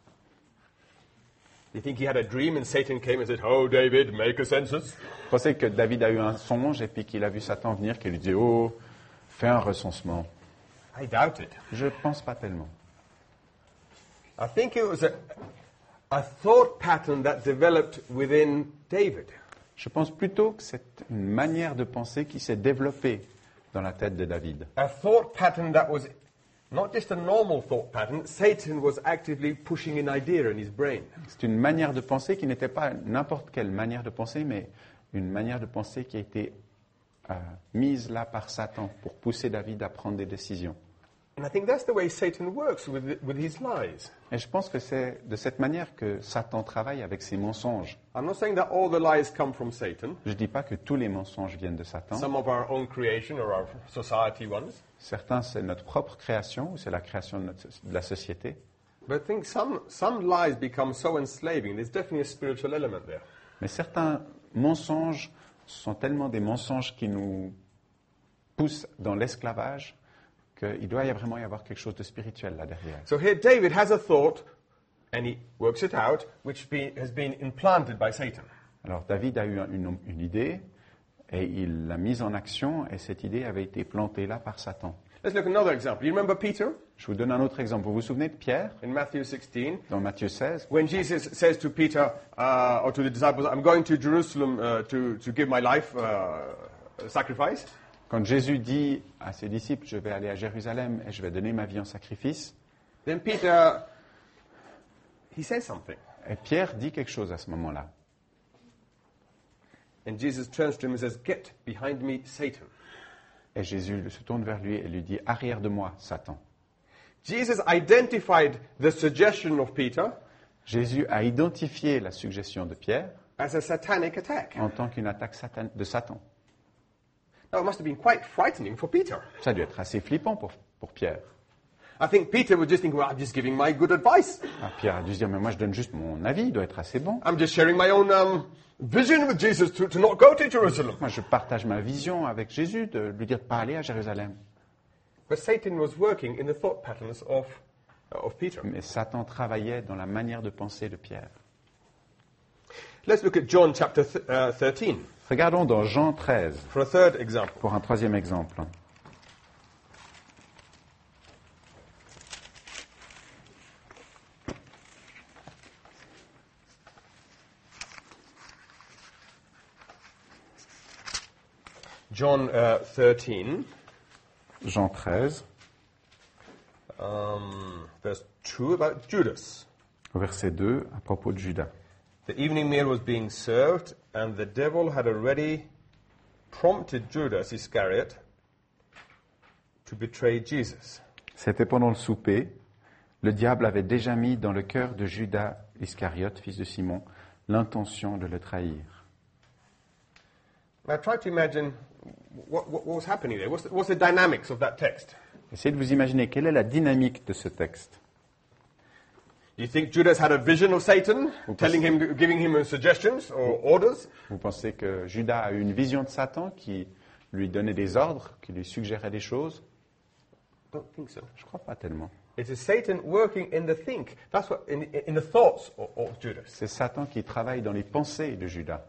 You think he had a dream and Satan came and said, oh, David, make a census? Vous pensez que David a eu un songe et puis qu'il a vu Satan venir qui lui dit oh, fais un recensement? I doubt it. Je ne pense pas tellement. I think it was a thought pattern that developed within David. Je pense plutôt que c'est une manière de penser qui s'est développée dans la tête de David. A thought pattern that was not just a normal thought pattern. Satan was actively pushing an idea in his brain. C'est une manière de penser qui n'était pas n'importe quelle manière de penser, mais une manière de penser qui a été mise là par Satan pour pousser David à prendre des décisions. And I think that's the way Satan works with his lies. Et je pense que c'est de cette manière que Satan travaille avec ses mensonges. I'm not saying that all the lies come from Satan. Je ne dis pas que tous les mensonges viennent de Satan. Some of our own creation or our society ones. Certains, c'est notre propre création, ou c'est la création de la société. But I think some lies become so enslaving. There's definitely a spiritual element there. Mais certains mensonges sont tellement des mensonges qui nous poussent dans l'esclavage qu'il doit vraiment y avoir quelque chose de spirituel là derrière. So here David has a thought, and he works it out, which has been implanted by Satan. Alors David a eu une idée, et il l'a mise en action, et cette idée avait été plantée là par Satan. Let's look at another example. You remember Peter Je vous donne un autre exemple. Vous vous souvenez de Pierre, in Matthew 16? dans Matthieu 16, When Jesus says to Peter or to the disciples, I'm going to Jerusalem to give my life sacrifice. quand Jésus dit à ses disciples, je vais aller à Jérusalem et je vais donner ma vie en sacrifice, Then Peter, he says something. et Pierre dit quelque chose à ce moment-là. And Jesus turns to him and says, Get behind me, Satan. Et Jésus se tourne vers lui et lui dit, arrière de moi, Satan. Jesus identified the suggestion of Peter Jésus a identifié la suggestion de Pierre as a satanic attack. en tant qu'une attaque de Satan. Now, it must have been quite frightening for Peter. Ça a dû être assez flippant pour Pierre. I think Peter would just think, well, I'm just giving my good advice. Ah, Pierre a dû se dire, mais moi je donne juste mon avis, il doit être assez bon. I'm just sharing my own vision with Jesus to not go to Jerusalem. Moi je partage ma vision avec Jésus, de lui dire de ne pas aller à Jérusalem. But Satan was working in the thought patterns of Peter. Mais Satan travaillait dans la manière de penser de Pierre. Let's look at John chapter 13 Regardons dans Jean 13, for a third example. pour un troisième exemple. John 13, Jean 13, verse 2, about Judas. au verset 2, à propos de Judas. The evening meal was being served, and the devil had already prompted Judas Iscariot to betray Jesus. C'était pendant le souper. Le diable avait déjà mis dans le cœur de Judas Iscariote, fils de Simon, l'intention de le trahir. Now try to imagine what was happening there. What's the dynamics of that text? Essayez de vous imaginer quelle est la dynamique de ce texte. Do you think Judas had a vision of Satan, giving him suggestions or orders? Vous pensez que Judas a eu une vision de Satan qui lui donnait des ordres, qui lui suggérait des choses? I don't think so. Je ne crois pas tellement. It is Satan working in the think. That's what in the thoughts of Judas. C'est Satan qui travaille dans les pensées de Judas.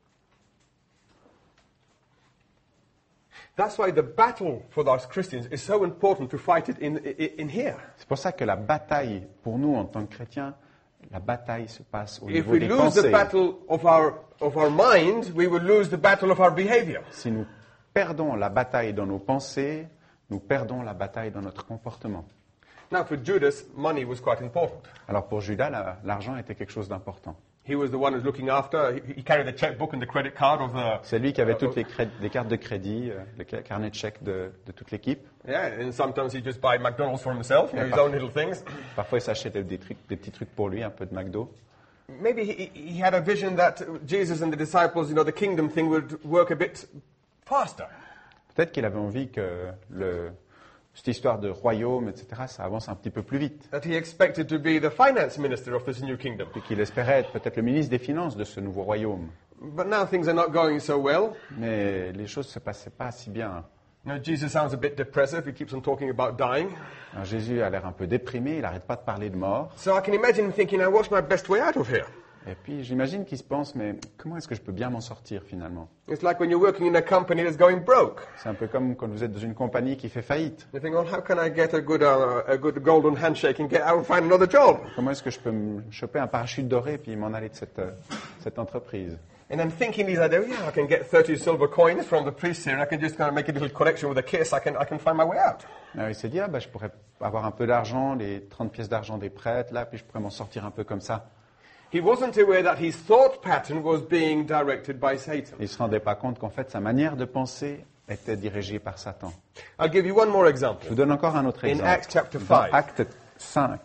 That's why the battle for us Christians is so important to fight it in here. C'est pour ça que la bataille, pour nous en tant que chrétiens, la bataille se passe au If niveau we des lose the pensées. battle of our mind, we will lose the battle of our behavior. Si nous perdons la bataille dans nos pensées, nous perdons la bataille dans notre comportement. Now for Judas, money was quite important. Alors pour Judas, l'argent était quelque chose d'important. He was the one who's looking after. He carried the checkbook and the credit card of the. C'est lui qui avait toutes les cartes de crédit, le carnet de chèques de toute l'équipe. Yeah, and sometimes he just buy McDonald's for himself, his own little things. Parfois, il s'achetait des petits trucs pour lui, un peu de McDo. Maybe he had a vision that Jesus and the disciples, the kingdom thing would work a bit faster. Peut-être qu'il avait envie que cette histoire de royaume, etc., ça avance un petit peu plus vite. That he expected to be the finance minister of this new kingdom. Et qu'il espérait être peut-être le ministre des Finances de ce nouveau royaume. But now things are not going so well. Mais les choses ne se passaient pas si bien. Jesus sounds a bit depressive. He keeps on talking about dying. Alors, Jésus a l'air un peu déprimé, il n'arrête pas de parler de mort. So I can imagine him thinking, what's my best way out of here? Et puis j'imagine qu'il se pense, mais comment est-ce que je peux bien m'en sortir finalement? It's like when you're working in a company that's going broke. C'est un peu comme quand vous êtes dans une compagnie qui fait faillite. You think, well, how can I get a good golden handshake and find another job? Comment est-ce que je peux me choper un parachute doré et puis m'en aller de cette entreprise? And then thinking these ideas, I can get 30 silver coins from the priest here, and I can just kind of make a little collection with a kiss. I can find my way out. Alors, il s'est dit, je pourrais avoir un peu d'argent, les 30 pièces d'argent des prêtres, là, puis je pourrais m'en sortir un peu comme ça. He wasn't aware that his thought pattern was being directed by Satan. Il ne se rendait pas compte qu'en fait, sa manière de penser était dirigé par Satan. I'll give you one more Je example. vous donne encore un autre In exemple. Acts chapter Dans 5. Acte 5.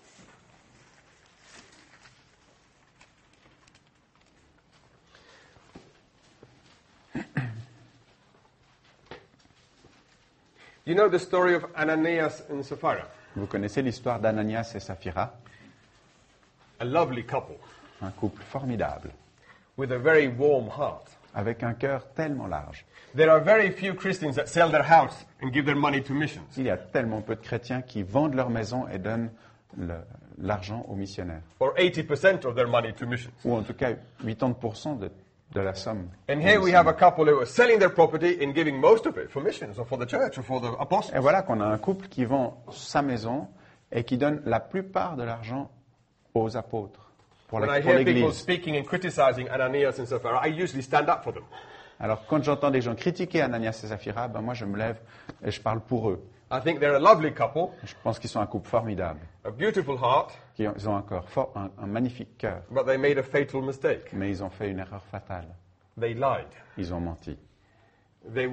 You know the story of Ananias and Sapphira, Vous connaissez l'histoire d'Ananias et Saphira, a lovely couple un couple formidable, with a very warm heart. avec un cœur tellement large. There are very few Christians that sell their house and give their money to missions. Il y a tellement peu de chrétiens qui vendent leur maison et donnent l'argent aux missionnaires. Or 80% of their money to missions. Ou en tout cas 80% de la somme. And here we have a couple who are selling their property and giving most of it for missions or for the church or for the apostles. Et voilà qu'on a un couple qui vend sa maison et qui donne la plupart de l'argent aux apôtres, pour When I pour hear people l'Église. speaking and criticizing Ananias and Sapphira, I usually stand up for them. Alors quand j'entends des gens critiquer Ananias et Saphira, ben moi je me lève et je parle pour eux. I think they're a lovely couple, Je pense qu'ils sont un couple formidable, a beautiful heart, qu'ils ont un cœur fort, un magnifique cœur, but they made a fatal mistake. mais ils ont fait une erreur fatale. They lied. Ils ont menti. They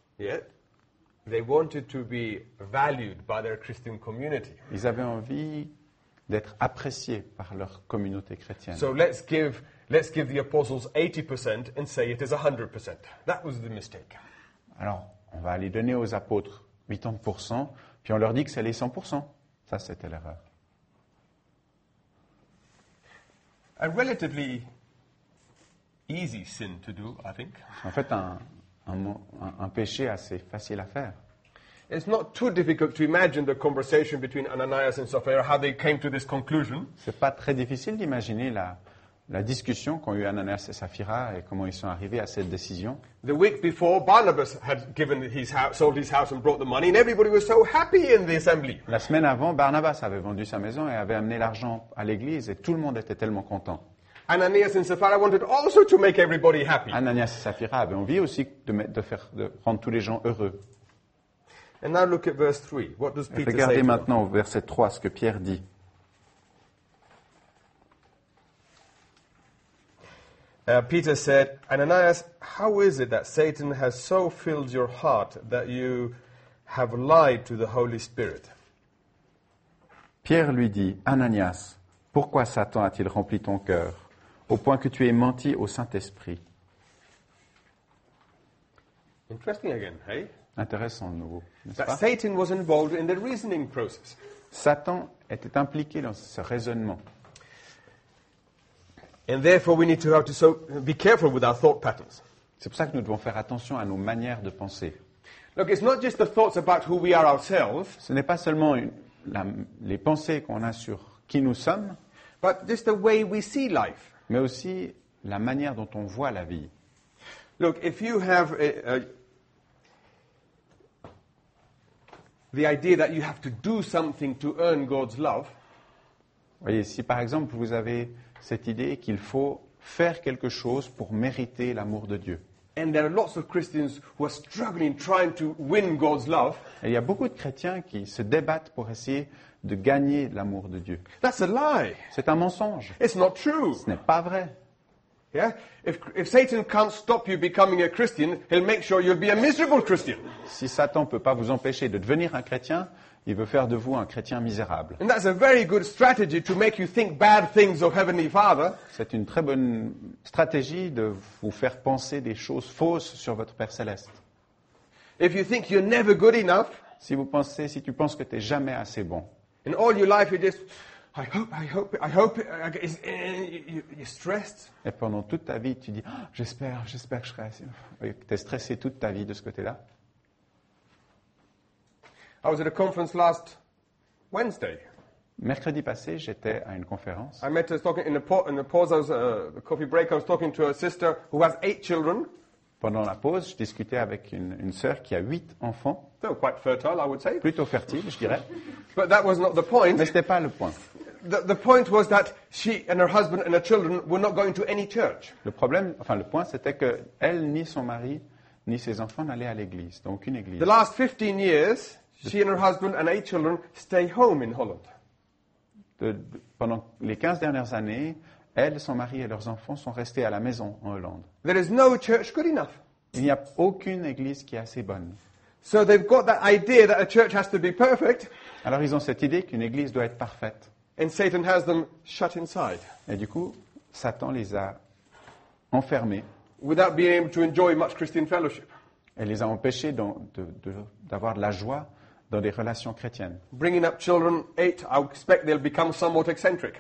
wanted to be valued by their Christian community. Ils avaient envie d'être appréciés par leur communauté chrétienne. So let's give the apostles 80% and say it is 100%. That was the mistake. Alors, on va aller donner aux apôtres 80%, puis on leur dit que c'est les 100%. Ça, c'était l'erreur. A relatively easy sin to do, I think. En fait, un péché assez facile à faire. It's not too difficult to imagine the conversation between Ananias and Sapphira, how they came to this conclusion. C'est pas très difficile d'imaginer la discussion qu'ont eu Ananias et Saphira et comment ils sont arrivés à cette décision. The week before, Barnabas had sold his house and brought the money, and everybody was so happy in the assembly. La semaine avant, Barnabas avait vendu sa maison et avait amené l'argent à l'église et tout le monde était tellement content. Ananias and Sapphira wanted also to make everybody happy. Ananias et Saphira avaient envie aussi de rendre tous les gens heureux. And now look at verse 3. What does Peter say Regardez to them? maintenant au verset 3 ce que Pierre dit. Peter said, Ananias, how is it that Satan has so filled your heart that you have lied to the Holy Spirit? Pierre lui dit, Ananias, pourquoi Satan a-t-il rempli ton cœur, au point que tu aies menti au Saint-Esprit? Interesting again, hey? Intéressant de nouveau, n'est-ce That pas? Satan was involved in the reasoning process. Satan était impliqué dans ce raisonnement. And therefore we need to have to be careful with our thought patterns. C'est pour ça que nous devons faire attention à nos manières de penser. Look, it's not just the thoughts about who we are ourselves, Ce n'est pas seulement les pensées qu'on a sur qui nous sommes, but just the way we see life. mais aussi la manière dont on voit la vie. Look, if you have the idea that you have to do something to earn God's love, Voyez, si par exemple vous avez cette idée qu'il faut faire quelque chose pour mériter l'amour de Dieu. and there are lots of Christians who are struggling trying to win God's love, Et il y a beaucoup de chrétiens qui se débattent pour essayer de gagner l'amour de Dieu. that's a lie. C'est un mensonge. It's not true. Ce n'est pas vrai. Yeah? If Satan can't stop you becoming a Christian, he'll make sure you'll be a miserable Christian. Si Satan ne peut pas vous empêcher de devenir un chrétien, il veut faire de vous un chrétien misérable. And that's a very good strategy to make you think bad things of Heavenly Father. C'est une très bonne stratégie de vous faire penser des choses fausses sur votre Père Céleste. If you think you're never good enough, Si tu penses que tu n'es jamais assez bon, in all your life you just, you're stressed. et pendant toute ta vie, tu dis Ah, j'espère que je serai assez. Tu es stressé toute ta vie de ce côté-là. I was at a conference last Wednesday. Mercredi passé, j'étais à une conférence. I met us talking in the pause. I was the coffee break. I was talking to a sister who has 8 children. Pendant la pause, je discutais avec une sœur qui a 8 enfants, They were quite fertile, I would say. plutôt fertiles, je dirais. But that was not the point. Mais ce n'était pas le point. The point was that she and her husband and her children were not going to any church. Le point, c'était que elle, ni son mari, ni ses enfants n'allaient à l'église, donc aucune église. The last 15 years, she and her husband and 8 children stay home in Holland. Pendant les 15 dernières années, elle, son mari et leurs enfants sont restés à la maison en Hollande. There is no church good enough. Il n'y a aucune église qui est assez bonne. So they've got that idea that a church has to be perfect, Alors ils ont cette idée qu'une église doit être parfaite. and Satan has them shut inside Et du coup, Satan les a enfermés without being able to enjoy much Christian fellowship. et les a empêchés d'avoir de la joie dans des relations chrétiennes. Bringing up children, 8, I expect they'll become somewhat eccentric.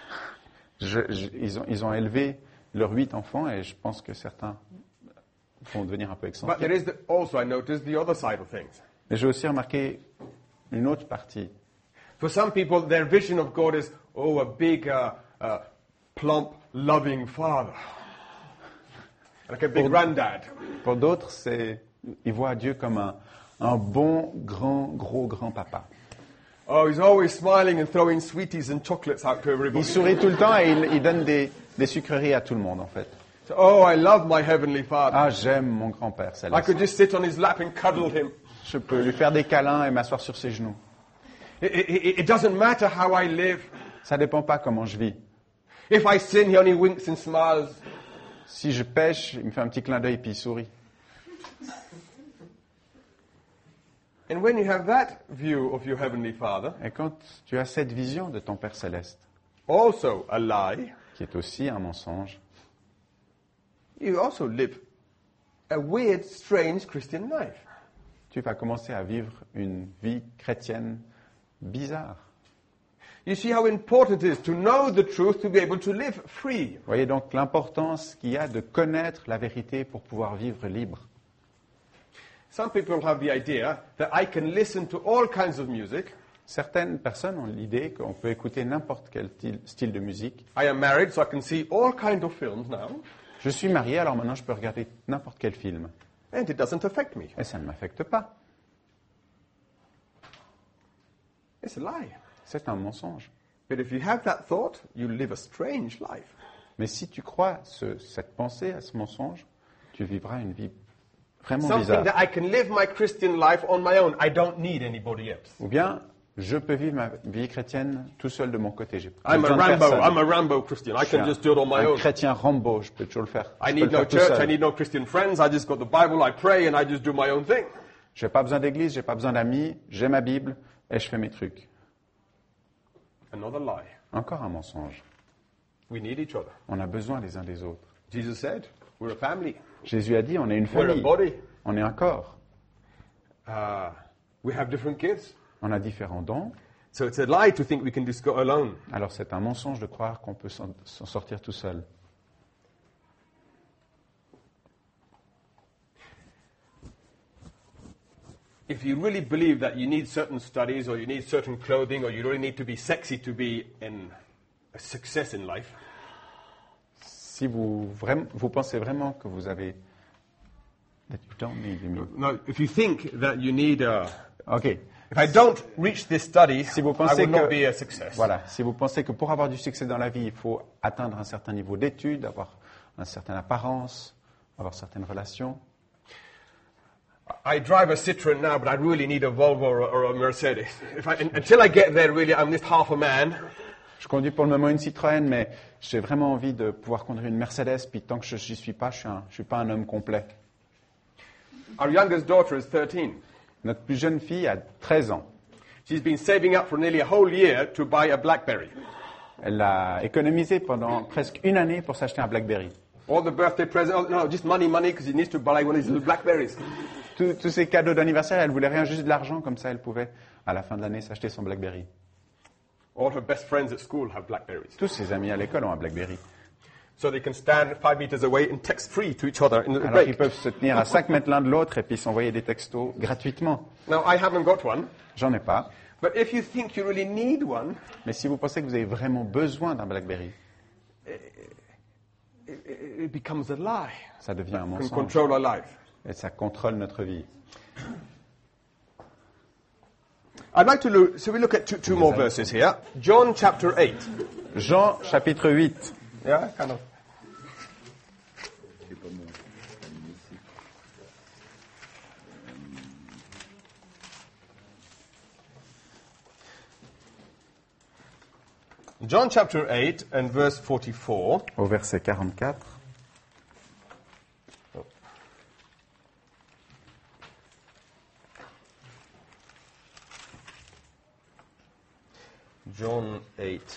Ils ont élevé leurs 8 enfants et je pense que certains vont devenir un peu But there excentriques. is also, I noticed, the other side of things. Mais j'ai aussi remarqué une autre partie. For some people, their vision of God is, a big, plump, loving father. Like a big granddad. Pour d'autres, ils voient Dieu comme un bon, gros grand-papa. Oh, he's always smiling and throwing sweeties and chocolates out to everybody. Il sourit tout le temps et il donne des sucreries à tout le monde, en fait. So, oh, I love my heavenly father. Ah, j'aime mon grand-père I céleste. could just sit on his lap and cuddle him. Je peux lui faire des câlins et m'asseoir sur ses genoux. It doesn't matter how I live. Ça dépend pas comment je vis. If I sin, he only winks and smiles. Si je pêche, il me fait un petit clin d'œil puis il sourit. And when you have that view of your heavenly father, Et quand tu as cette vision de ton Père céleste, also a lie, qui est aussi un mensonge, you also live a weird, strange Christian life. tu vas commencer à vivre une vie chrétienne bizarre. You see how important it is to know the truth to be able to live free. Vous voyez donc l'importance qu'il y a de connaître la vérité pour pouvoir vivre libre. Some people have the idea that I can listen to all kinds of music. Certaines personnes ont l'idée qu'on peut écouter n'importe quel style de musique. I am married, so I can see all kinds of films now, Je suis marié, alors maintenant je peux regarder n'importe quel film. and it doesn't affect me. Et ça ne m'affecte pas. It's a lie. C'est un mensonge. But if you have that thought, you live a strange life. Mais si tu crois cette pensée à ce mensonge, tu vivras une vie vraiment Something bizarre. that I can live my Christian life on my own. I don't need anybody else. Ou bien, je peux vivre ma vie chrétienne tout seul de mon côté. J'ai pas I'm a besoin de Rambo. personne. I'm a Rambo Christian. I Je suis can just do it on my un own. chrétien Rambo, je peux toujours le faire. I Je peux need le no faire tout church. I seul. need no Christian friends. I just got the Bible. I pray and I just do my own thing. J'ai pas besoin d'église, j'ai pas besoin d'amis, j'ai ma Bible et je fais mes trucs. Another lie. Encore un mensonge. We need each other. On a besoin les uns des autres. Jesus said, we're a family. Jésus a dit, on est une We're a famille, body. on est un corps, We have different gifts. on a différents dons. So it's a lie to think we can just go alone. Alors c'est un mensonge de croire qu'on peut s'en sortir tout seul. If you really believe that you need certain studies or you need certain clothing or you really need to be sexy to be a success in life, Si vous pensez vraiment que vous avez... That you don't need, you mean. no, if you think that you need Ok. if I don't reach this study, Si vous I pensez will not que, be a success. voilà, si vous pensez que pour avoir du succès dans la vie, il faut atteindre un certain niveau d'études, avoir une certaine apparence, avoir certaines relations. I drive a Citroen now, but I really need a Volvo or a Mercedes. Until I get there, really, I'm just half a man. Je conduis pour le moment une Citroën, mais j'ai vraiment envie de pouvoir conduire une Mercedes, puis tant que je n'y suis pas, je suis pas un homme complet. Our youngest daughter is 13. Notre plus jeune fille a 13 ans. She's been saving up for nearly a whole year to buy a BlackBerry. Elle a économisé pendant presque une année pour s'acheter un BlackBerry. All the birthday presents, oh, no, just money, because he needs to buy one of these little BlackBerries. Tous ces cadeaux d'anniversaire, elle voulait rien, juste de l'argent, comme ça elle pouvait, à la fin de l'année, s'acheter son BlackBerry. All her best friends at school have BlackBerries. Tous ses amis à l'école ont un BlackBerry. So they can stand 5 meters away and text free to each other in the Alors ils break. peuvent se tenir à 5 mètres l'un de l'autre et puis s'envoyer des textos gratuitement. Now, I haven't got one, J'en ai pas. but if you think you really need one, Mais si vous pensez que vous avez vraiment besoin d'un BlackBerry, it becomes a lie. ça devient un Can mensonge. control our life. Et ça contrôle notre vie. I'd like to look, so we look at two more verses here. John chapter 8. Jean chapitre 8. Yeah, kind of. John chapter 8 and verse 44. Au verset 44.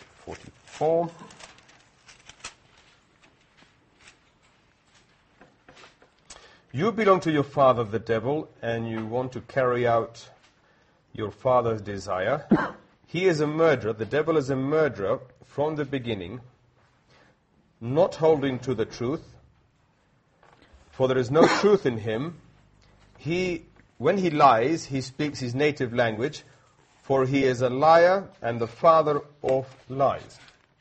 44. You belong to your father, the devil, and you want to carry out your father's desire. He is a murderer. The devil is a murderer from the beginning, not holding to the truth, for there is no truth in him. When he lies, he speaks his native language, for he is a liar and the father of lies.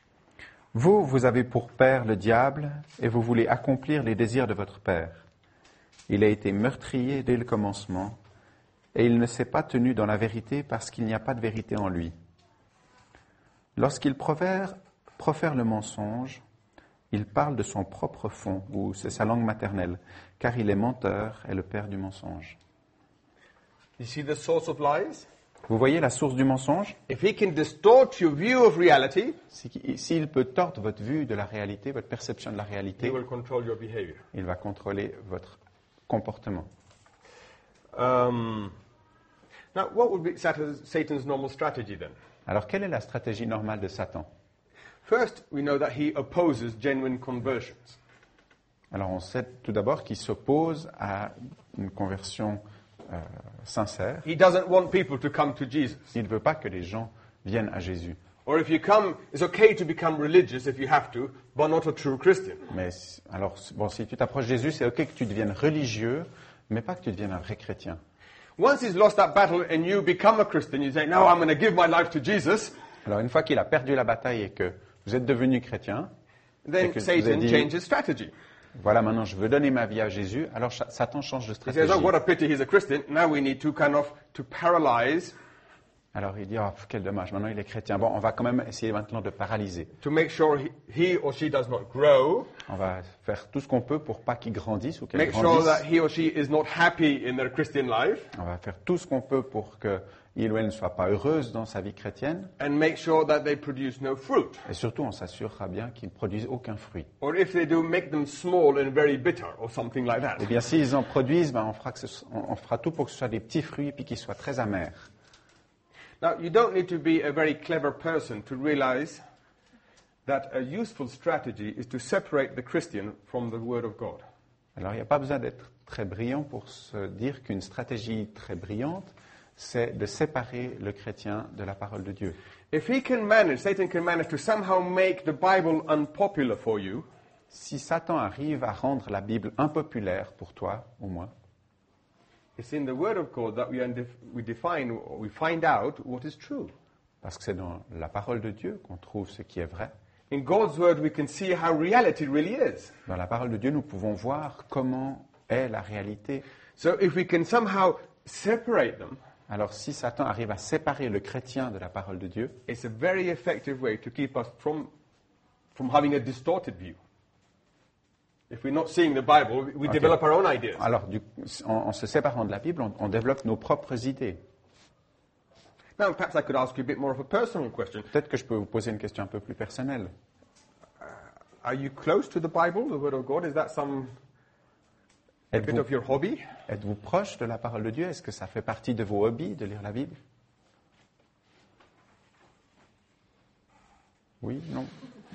Vous avez pour père le diable, et vous voulez accomplir les désirs de votre père. Il a été meurtrier dès le commencement, et il ne s'est pas tenu dans la vérité parce qu'il n'y a pas de vérité en lui. Lorsqu'il profère le mensonge, il parle de son propre fond, ou c'est sa langue maternelle, car il est menteur et le père du mensonge. You see the source of lies? Vous voyez la source du mensonge? If he can distort your view of reality, S'il peut tordre votre vue de la réalité, votre perception de la he réalité, will control your behavior. il va contrôler votre comportement. Now, what would be Satan's normal strategy then? Alors, quelle est la stratégie normale de Satan? First, we know that he opposes genuine conversions. Alors, on sait tout d'abord qu'il s'oppose à une conversion sincère. He doesn't want people to come to Jesus. Il ne veut pas que les gens viennent à Jésus. Or if you come, it's okay to become religious if you have to, but not a true Christian. Mais alors, bon, si tu t'approches de Jésus, c'est ok que tu deviennes religieux, mais pas que tu deviennes un vrai chrétien. Once he's lost that battle and you become a Christian, you say, "No, I'm going to give my life to Jesus." Alors, une fois qu'il a perdu la bataille et que vous êtes devenu chrétien, Then que vous avez Satan dit- changes strategy. voilà, maintenant je veux donner ma vie à Jésus, alors Satan change de He says, stratégie. "Oh, what a pity he's a Christian. Now we need to to paralyze, Alors il dit, oh, quel dommage, maintenant il est chrétien. Bon, on va quand même essayer maintenant de paralyser. to make sure he or she does not grow, On va faire tout ce qu'on peut pour pas qu'il grandisse ou qu'elle make sure grandisse. that he or she is not happy in their Christian life, On va faire tout ce qu'on peut pour qu'il ou elle ne soit pas heureuse dans sa vie chrétienne. and make sure that they produce no fruit. Et surtout, on s'assurera bien qu'ils ne produisent aucun fruit. Or if they do, make them small and very bitter, or something like that. Eh bien, s'ils en produisent, ben, on fera tout pour que ce soit des petits fruits et puis qu'ils soient très amers. Now, you don't need to be a very clever person to realize that a useful strategy is to separate the Christian from the Word of God. Alors, il n'y a pas besoin d'être très brillant pour se dire qu'une stratégie très brillante, c'est de séparer le chrétien de la parole de Dieu. If Satan can manage to somehow make the Bible unpopular for you, Si Satan arrive à rendre la Bible impopulaire pour toi, ou moi, it's in the Word of God that we find out what is true. parce que c'est dans la parole de Dieu qu'on trouve ce qui est vrai. In God's Word, we can see how reality really is. Dans la parole de Dieu, nous pouvons voir comment est la réalité. So if we can somehow separate them, Alors, si Satan arrive à séparer le chrétien de la parole de Dieu, it's a very effective way to keep us from having a distorted view. If we're not seeing the Bible, we Okay. develop our own ideas. alors en se séparant de la Bible, on développe nos propres idées. Now, perhaps I could ask you a bit more of a personal question. Peut-être que je peux vous poser une question un peu plus personnelle. Are you close to the Bible, the Word of God? Is that a bit Êtes-vous of your hobby? êtes-vous proche de la parole de Dieu? Est-ce que ça fait partie de vos hobbies de lire la Bible? Oui, non?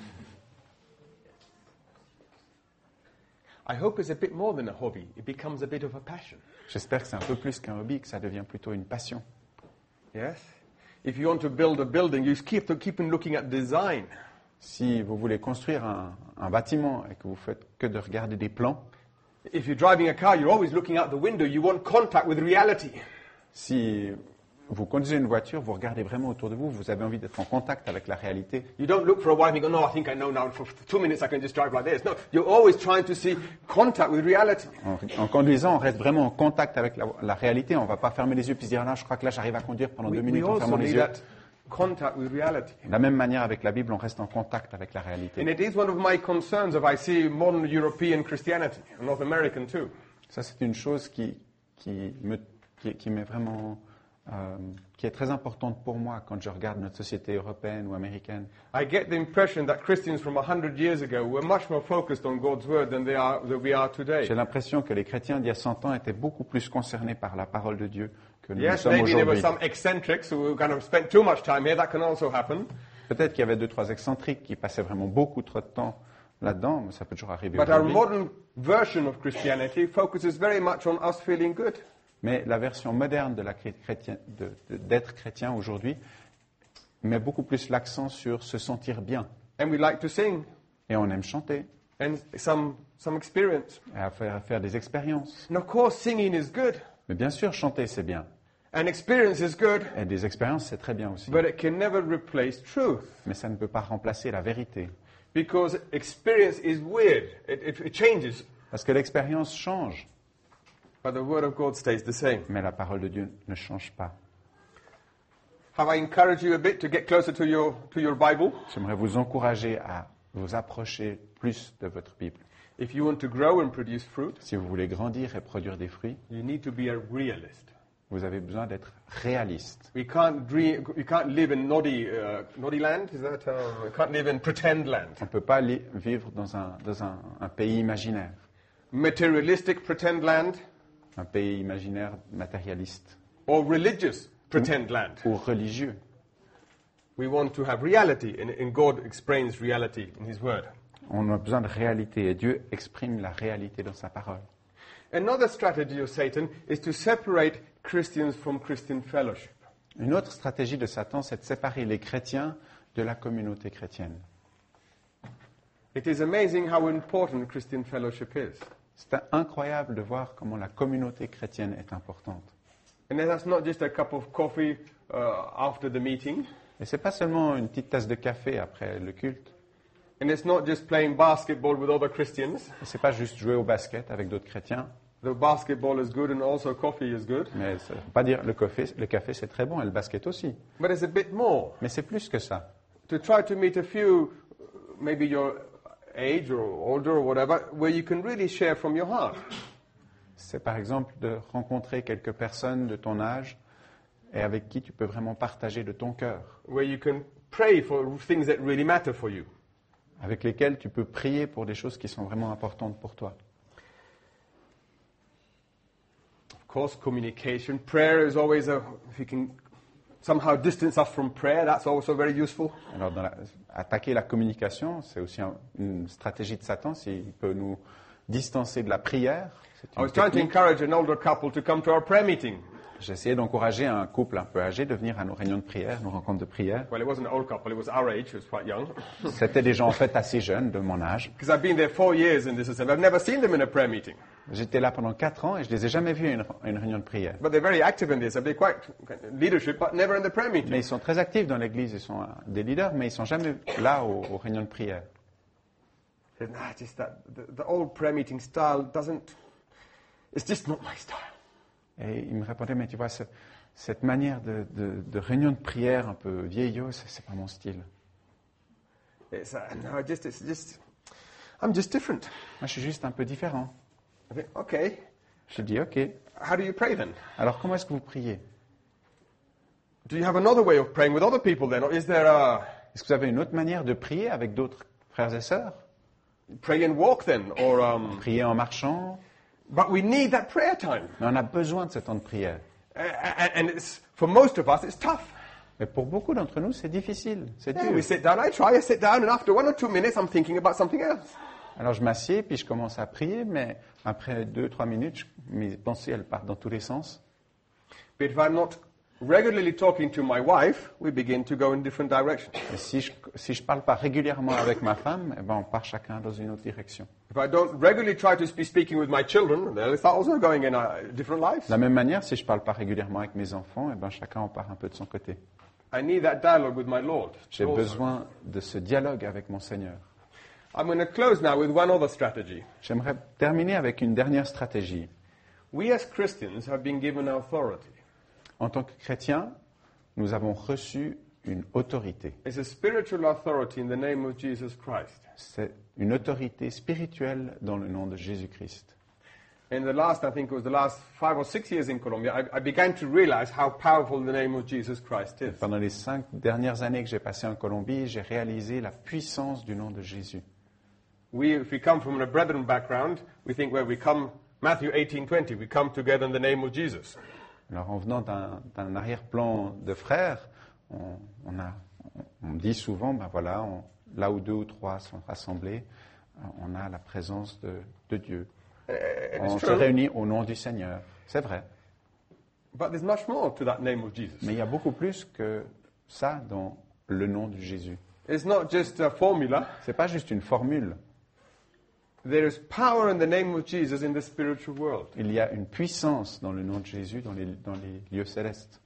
I hope it's a bit more than a hobby. It becomes a bit of a passion. J'espère que c'est un peu plus qu'un hobby, que ça devient plutôt une passion. Yes? If you want to build a building, you keep on looking at design. Si vous voulez construire un bâtiment et que vous faites que de regarder des plans, If you're driving a car, you're always looking out the window. You want contact with reality. si vous conduisez une voiture, vous regardez vraiment autour de vous, vous avez envie d'être en contact avec la réalité. You don't look for a while and you go, no, I think I know now. For 2 minutes, I can just drive like this. No, you're always trying to see contact with reality. En conduisant, on reste vraiment en contact avec la réalité. On ne va pas fermer les yeux puis se dire, là, je crois que là, j'arrive à conduire pendant 2 We minutes en also fermant les need yeux. that contact with reality. De la même manière, avec la Bible, on reste en contact avec la réalité. And it is one of my concerns if I see modern European Christianity, and North American too. Ça, c'est une chose qui m'est vraiment, qui est très importante pour moi quand je regarde notre société européenne ou américaine. I get the impression that Christians from 100 years ago were much more focused on God's word than we are today. J'ai l'impression que les chrétiens d'il y a 100 ans étaient beaucoup plus concernés par la parole de Dieu que nous Yes, sommes maybe there were aujourd'hui. some eccentrics who kind of spent too much time here. That can also happen. Peut-être qu'il y avait 2-3 excentriques qui passaient vraiment beaucoup trop de temps là-dedans, mais ça peut toujours arriver But our aujourd'hui. modern version of Christianity focuses very much on us feeling good. Mais la version moderne de d'être chrétien aujourd'hui met beaucoup plus l'accent sur se sentir bien. And we like to sing Et on aime chanter, and some experience. et à faire des expériences. And of course, singing is good Mais bien sûr, chanter, c'est bien. and experience is good, Et des expériences, c'est très bien aussi. but it can never replace truth Mais ça ne peut pas remplacer la vérité. because experience is weird. It changes, Parce que l'expérience change, but the Word of God stays the same. mais la parole de Dieu ne change pas. Have I encouraged you a bit to get closer to your Bible? J'aimerais vous encourager à vous approcher plus de votre Bible. If you want to grow and produce fruit, Si vous voulez grandir et produire des fruits, you need to be a realist. vous avez besoin d'être réaliste. We can't live in noddy land. Is that? We can't live in pretend land. On ne peut pas vivre dans un pays imaginaire, Materialistic pretend land un pays imaginaire matérialiste or religious pretend land. ou religieux. We want to have reality, and God explains reality in His Word. On a besoin de réalité et Dieu exprime la réalité dans sa parole. Another strategy of Satan is to separate Christians from Christian fellowship. Une autre stratégie de Satan, c'est de séparer les chrétiens de la communauté chrétienne. It is amazing how important Christian fellowship is. C'est incroyable de voir comment la communauté chrétienne est importante. And that's not just a cup of coffee after the meeting, Et ce n'est pas seulement une petite tasse de café après le culte. and it's not just playing basketball with other Christians. Ce n'est pas juste jouer au basket avec d'autres chrétiens. The basketball is good and also coffee is good. Mais ça ne veut pas dire le café c'est très bon et le basket aussi. But it's a bit more. Mais c'est plus que ça. To try to meet a few, maybe your age or older or whatever, where you can really share from your heart. C'est par exemple de rencontrer quelques personnes de ton âge et avec qui tu peux vraiment partager de ton cœur, Where you can pray for things that really matter for you. avec lesquels tu peux prier pour des choses qui sont vraiment importantes pour toi. Of course, communication. Prayer is always if you can somehow distance us from prayer, that's also very useful. Alors, attaquer la communication, c'est aussi une stratégie de Satan. S'il peut nous distancer de la prière, c'est I une was trying to technique. encourage an older couple to come to our prayer meeting. J'ai essayé d'encourager un couple un peu âgé de venir à nos réunions de prière, nos rencontres de prière. Well, it wasn't an old couple, it was our age, it was quite young. C'était des gens en fait assez jeunes, de mon âge. Because I've been there 4 years in this assembly. I've never seen them in a prayer meeting. J'étais là pendant 4 ans et je les ai jamais vus à une réunion de prière. But they're very active in this. They're quite leadership, but never in the prayer meeting. Mais ils sont très actifs dans l'église, ils sont des leaders, mais ils sont jamais là aux réunions de prière. Said, nah, just that the old prayer meeting style doesn't. It's just not my style. Et ils me répondaient, mais tu vois, cette manière de réunion de prière un peu vieillot, c'est pas mon style. It's no, it's just. I'm just different. Moi, je suis juste un peu différent. I think, okay. Je dis, ok. How do you pray then? Alors, comment est-ce que vous priez? Do you have another way of praying with other people then, or is there a Est-ce que vous avez une autre manière de prier avec d'autres frères et sœurs? pray and walk then, or Prier en marchant? But we need that prayer time, Mais on a besoin de ce temps de prière. and it's for most of us it's tough. Mais pour beaucoup d'entre nous, c'est difficile, c'est Yeah, dur. we sit down. I sit down, and after 1 or 2 minutes, I'm thinking about something else. Alors je m'assieds, puis je commence à prier, mais après 2-3 minutes, mes pensées, elles partent dans tous les sens. But if I'm not regularly talking to my wife, we begin to go in different directions. Et si je parle pas régulièrement avec ma femme, eh ben on part chacun dans une autre direction. If I don't regularly try to be speaking with my children, they'll start also going in different lives. De la même manière, si je parle pas régulièrement avec mes enfants, eh ben chacun en part un peu de son côté. I need that dialogue with my Lord. J'ai Also. besoin de ce dialogue avec mon Seigneur. I'm going to close now with one other strategy. J'aimerais terminer avec une dernière stratégie. We as Christians have been given authority. En tant que chrétiens, nous avons reçu une autorité. It's a spiritual authority in the name of Jesus Christ. C'est une autorité spirituelle dans le nom de Jésus-Christ. In the last, I think it was the last 5 or 6 years in Colombia, I began to realize how powerful the name of Jesus Christ is. Pendant les 5 dernières années que j'ai passées en Colombie, j'ai réalisé la puissance du nom de Jésus. If we come from a brethren background, we think where we come, Matthew 18:20, we come together in the name of Jesus. Alors en venant d'un arrière-plan de frères, on on dit souvent, ben voilà, là où 2 ou 3 sont rassemblés, on a la présence de Dieu. On It's se true. réunit au nom du Seigneur. C'est vrai. But there's much more to that name of Jesus. Mais il y a beaucoup plus que ça dans le nom de Jésus. It's not just a formula. Ce n'est pas juste une formule. There is power in the name of Jesus in the spiritual world. Il y a une puissance dans le nom de Jésus dans les lieux célestes.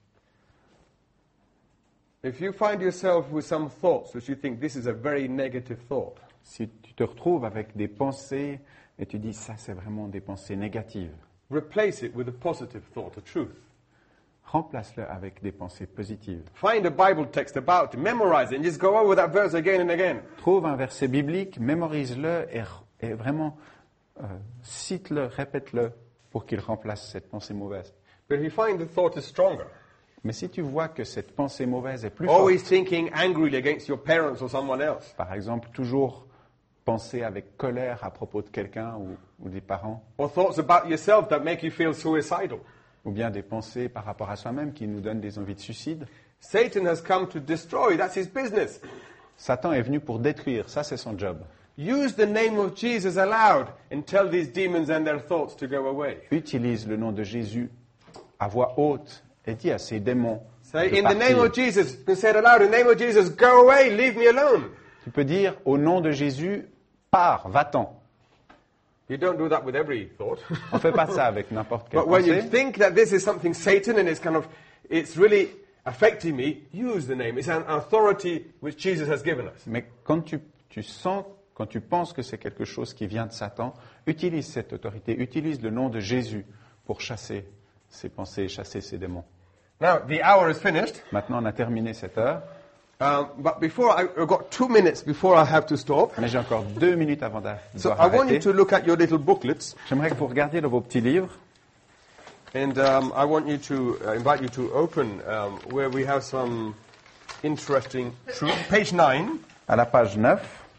If you find yourself with some thoughts which you think this is a very negative thought, Si tu te retrouves avec des pensées et tu dis ça c'est vraiment des pensées négatives, replace it with a positive thought, a truth. remplace-le avec des pensées positives. Find a Bible text about it, memorize it, and just go over that verse again and again. Trouve un verset biblique, mémorise-le et vraiment cite-le, répète-le pour qu'il remplace cette pensée mauvaise. But if you find the thought is stronger, Mais si tu vois que cette pensée mauvaise est plus always forte, thinking angrily against your parents or someone else, par exemple, toujours penser avec colère à propos de quelqu'un ou des parents, or thoughts about yourself that make you feel suicidal, ou bien des pensées par rapport à soi-même qui nous donnent des envies de suicide, Satan has come to destroy. That's his business. Satan est venu pour détruire, ça c'est son job. Use the name of Jesus aloud and tell these demons and their thoughts to go away. Utilise le nom de Jésus à voix haute et dis à ces démons Say, de in the name partir. of Jesus, you can say it aloud, in the name of Jesus, go away, leave me alone. Tu peux dire au nom de Jésus, pars, va-t'en. You don't do that with every thought. On ne fait pas ça avec n'importe quelle But when you pensée. think that this is something Satan and it's really affecting me, use the name. It's an authority which Jesus has given us. Mais quand quand tu penses que c'est quelque chose qui vient de Satan, utilise cette autorité, utilise le nom de Jésus pour chasser ces pensées, chasser ces démons. Now, the hour is finished. Maintenant, on a terminé cette heure, But before, I've got 2 minutes before I have to stop. mais j'ai encore 2 minutes avant de So devoir I want you arrêter. to look at your little booklets. J'aimerais que vous regardiez dans vos petits livres. And I want you to invite you to open where we have some interesting truth. Page 9. À la page 9,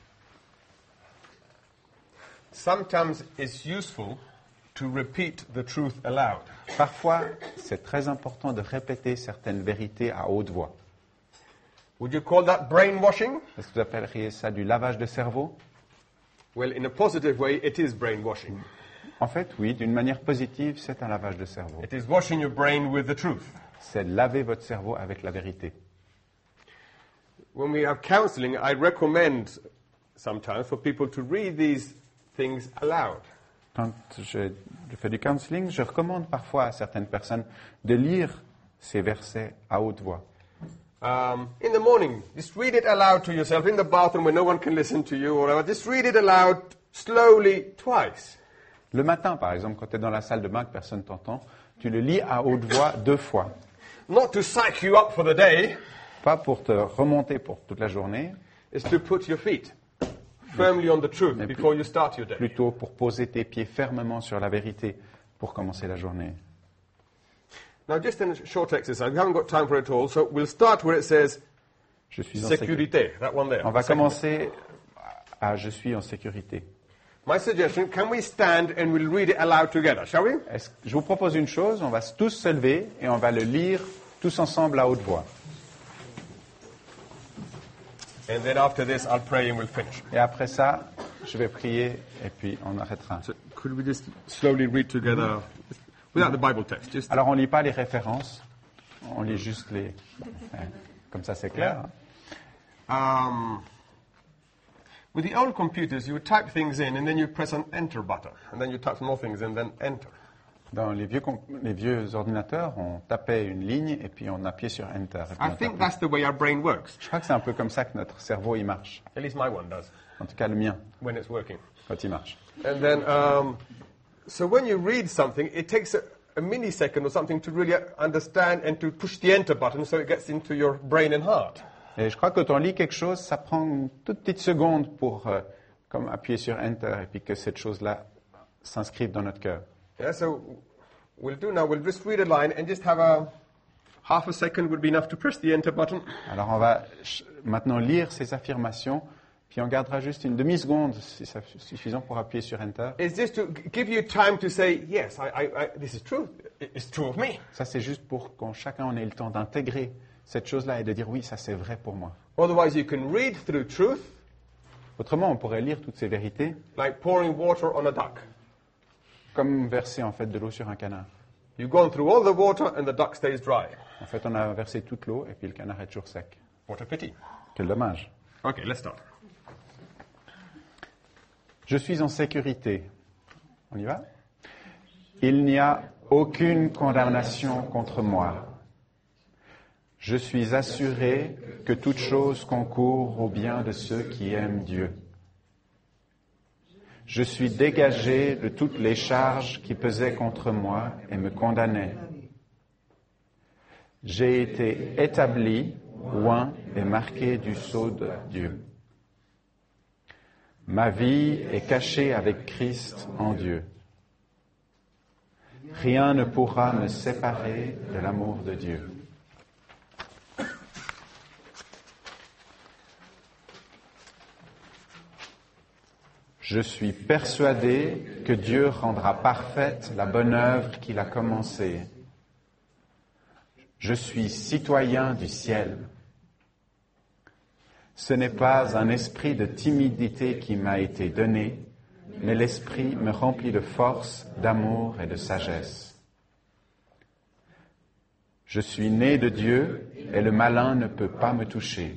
Sometimes it's useful to repeat the truth aloud. parfois, c'est très important de répéter certaines vérités à haute voix. Would you call that brainwashing? Est-ce que vous appelleriez ça du lavage de cerveau? Well, in a positive way, it is brainwashing. En fait, oui, d'une manière positive, c'est un lavage de cerveau. It is washing your brain with the truth. C'est laver votre cerveau avec la vérité. When we have counseling, I recommend sometimes for people to read these things aloud. Quand je fais du counseling, je recommande parfois à certaines personnes de lire ces versets à haute voix. In the morning, just read it aloud to yourself in the bathroom where no one can listen to you or whatever. Just read it aloud slowly twice. Le matin, par exemple, quand tu es dans la salle de bain que personne ne t'entend, tu le lis à haute voix 2 fois. Not to psych you up for the day, Pas pour te remonter pour toute la journée, is to put your feet firmly on the truth before you start your day. plutôt pour poser tes pieds fermement sur la vérité pour commencer la journée. Now, just in a short exercise, we haven't got time for it all, so we'll start where it says Je suis en sécurité. sécurité, that one there. On va Second. commencer à je suis en sécurité. My suggestion, can we stand and we'll read it aloud together, shall we? Je vous propose une chose, on va tous se lever et on va le lire tous ensemble à haute voix. And then after this, I'll pray and we'll finish. Et après ça, je vais prier et puis on arrêtera. So could we just slowly read together without the Bible text? Just Alors on lit pas les références, on lit juste les... Comme ça c'est clair. with the old computers, you would type things in and then you press an enter button, and then you type some more things and then enter. Dans les vieux ordinateurs, on tapait une ligne et puis on appuyait sur Enter. Et puis I on think tapait. that's the way our brain works. Je crois que c'est un peu comme ça que notre cerveau il marche. At least my one does En tout cas le mien, when it's working. quand il marche. And then, so when you read something, it takes a millisecond or something to really understand and to push the enter button so it gets into your brain and heart. Et je crois que quand on lit quelque chose, ça prend une toute petite seconde pour comme appuyer sur Enter et puis que cette chose-là s'inscrive dans notre cœur. Yeah, so we'll do now, we'll just read a line and just have a half a second would be enough to press the enter button. Alors on va maintenant lire ces affirmations, puis on gardera juste une demi-seconde, si c'est suffisant pour appuyer sur Enter. It's just to give you time to say, yes, this is true. It's true of me. Ça c'est juste pour qu'on chacun on ait le temps d'intégrer cette chose-là et de dire oui, ça c'est vrai pour moi. Otherwise, you can read through truth Autrement, on pourrait lire toutes ces vérités like pouring water on a duck. comme verser en fait de l'eau sur un canard. You've gone through all the water and the duck stays dry. En fait, on a versé toute l'eau et puis le canard est toujours sec. What a pity. Quel dommage. Okay, let's start. Je suis en sécurité. On y va? Il n'y a aucune condamnation contre moi. Je suis assuré que toute chose concourt au bien de ceux qui aiment Dieu. Je suis dégagé de toutes les charges qui pesaient contre moi et me condamnaient. J'ai été établi, oint et marqué du sceau de Dieu. Ma vie est cachée avec Christ en Dieu. Rien ne pourra me séparer de l'amour de Dieu. Je suis persuadé que Dieu rendra parfaite la bonne œuvre qu'il a commencée. Je suis citoyen du ciel. Ce n'est pas un esprit de timidité qui m'a été donné, mais l'Esprit me remplit de force, d'amour et de sagesse. Je suis né de Dieu et le malin ne peut pas me toucher.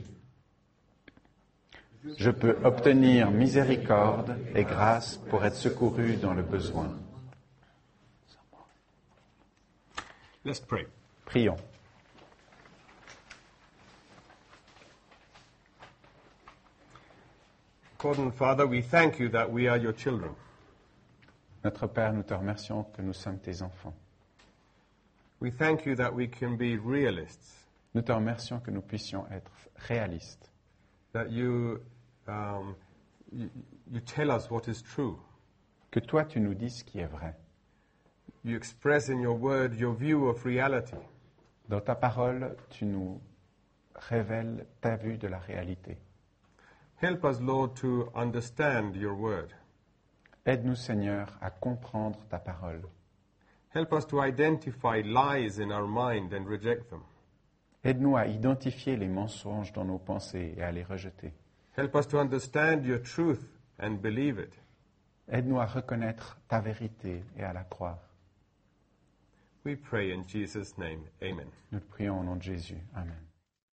Je peux obtenir miséricorde et grâce pour être secouru dans le besoin. Let's pray. Prions. God and Father, we thank you that we are your children. Notre Père, nous te remercions que nous sommes tes enfants. We thank you that we can be realists, Nous te remercions que nous puissions être réalistes, that you tell us what is true. que toi tu nous dis ce qui est vrai. You express in your word your view of reality. Dans ta parole, tu nous révèles ta vue de la réalité. Help us, Lord, to understand your word. Aide-nous, Seigneur, à comprendre ta parole. Help us to identify lies in our mind and reject them. Aide-nous à identifier les mensonges dans nos pensées et à les rejeter. Help us to understand your truth and believe it. Aide-nous à reconnaître ta vérité et à la croire. We pray in Jesus' name. Amen. Nous te prions au nom de Jésus. Amen.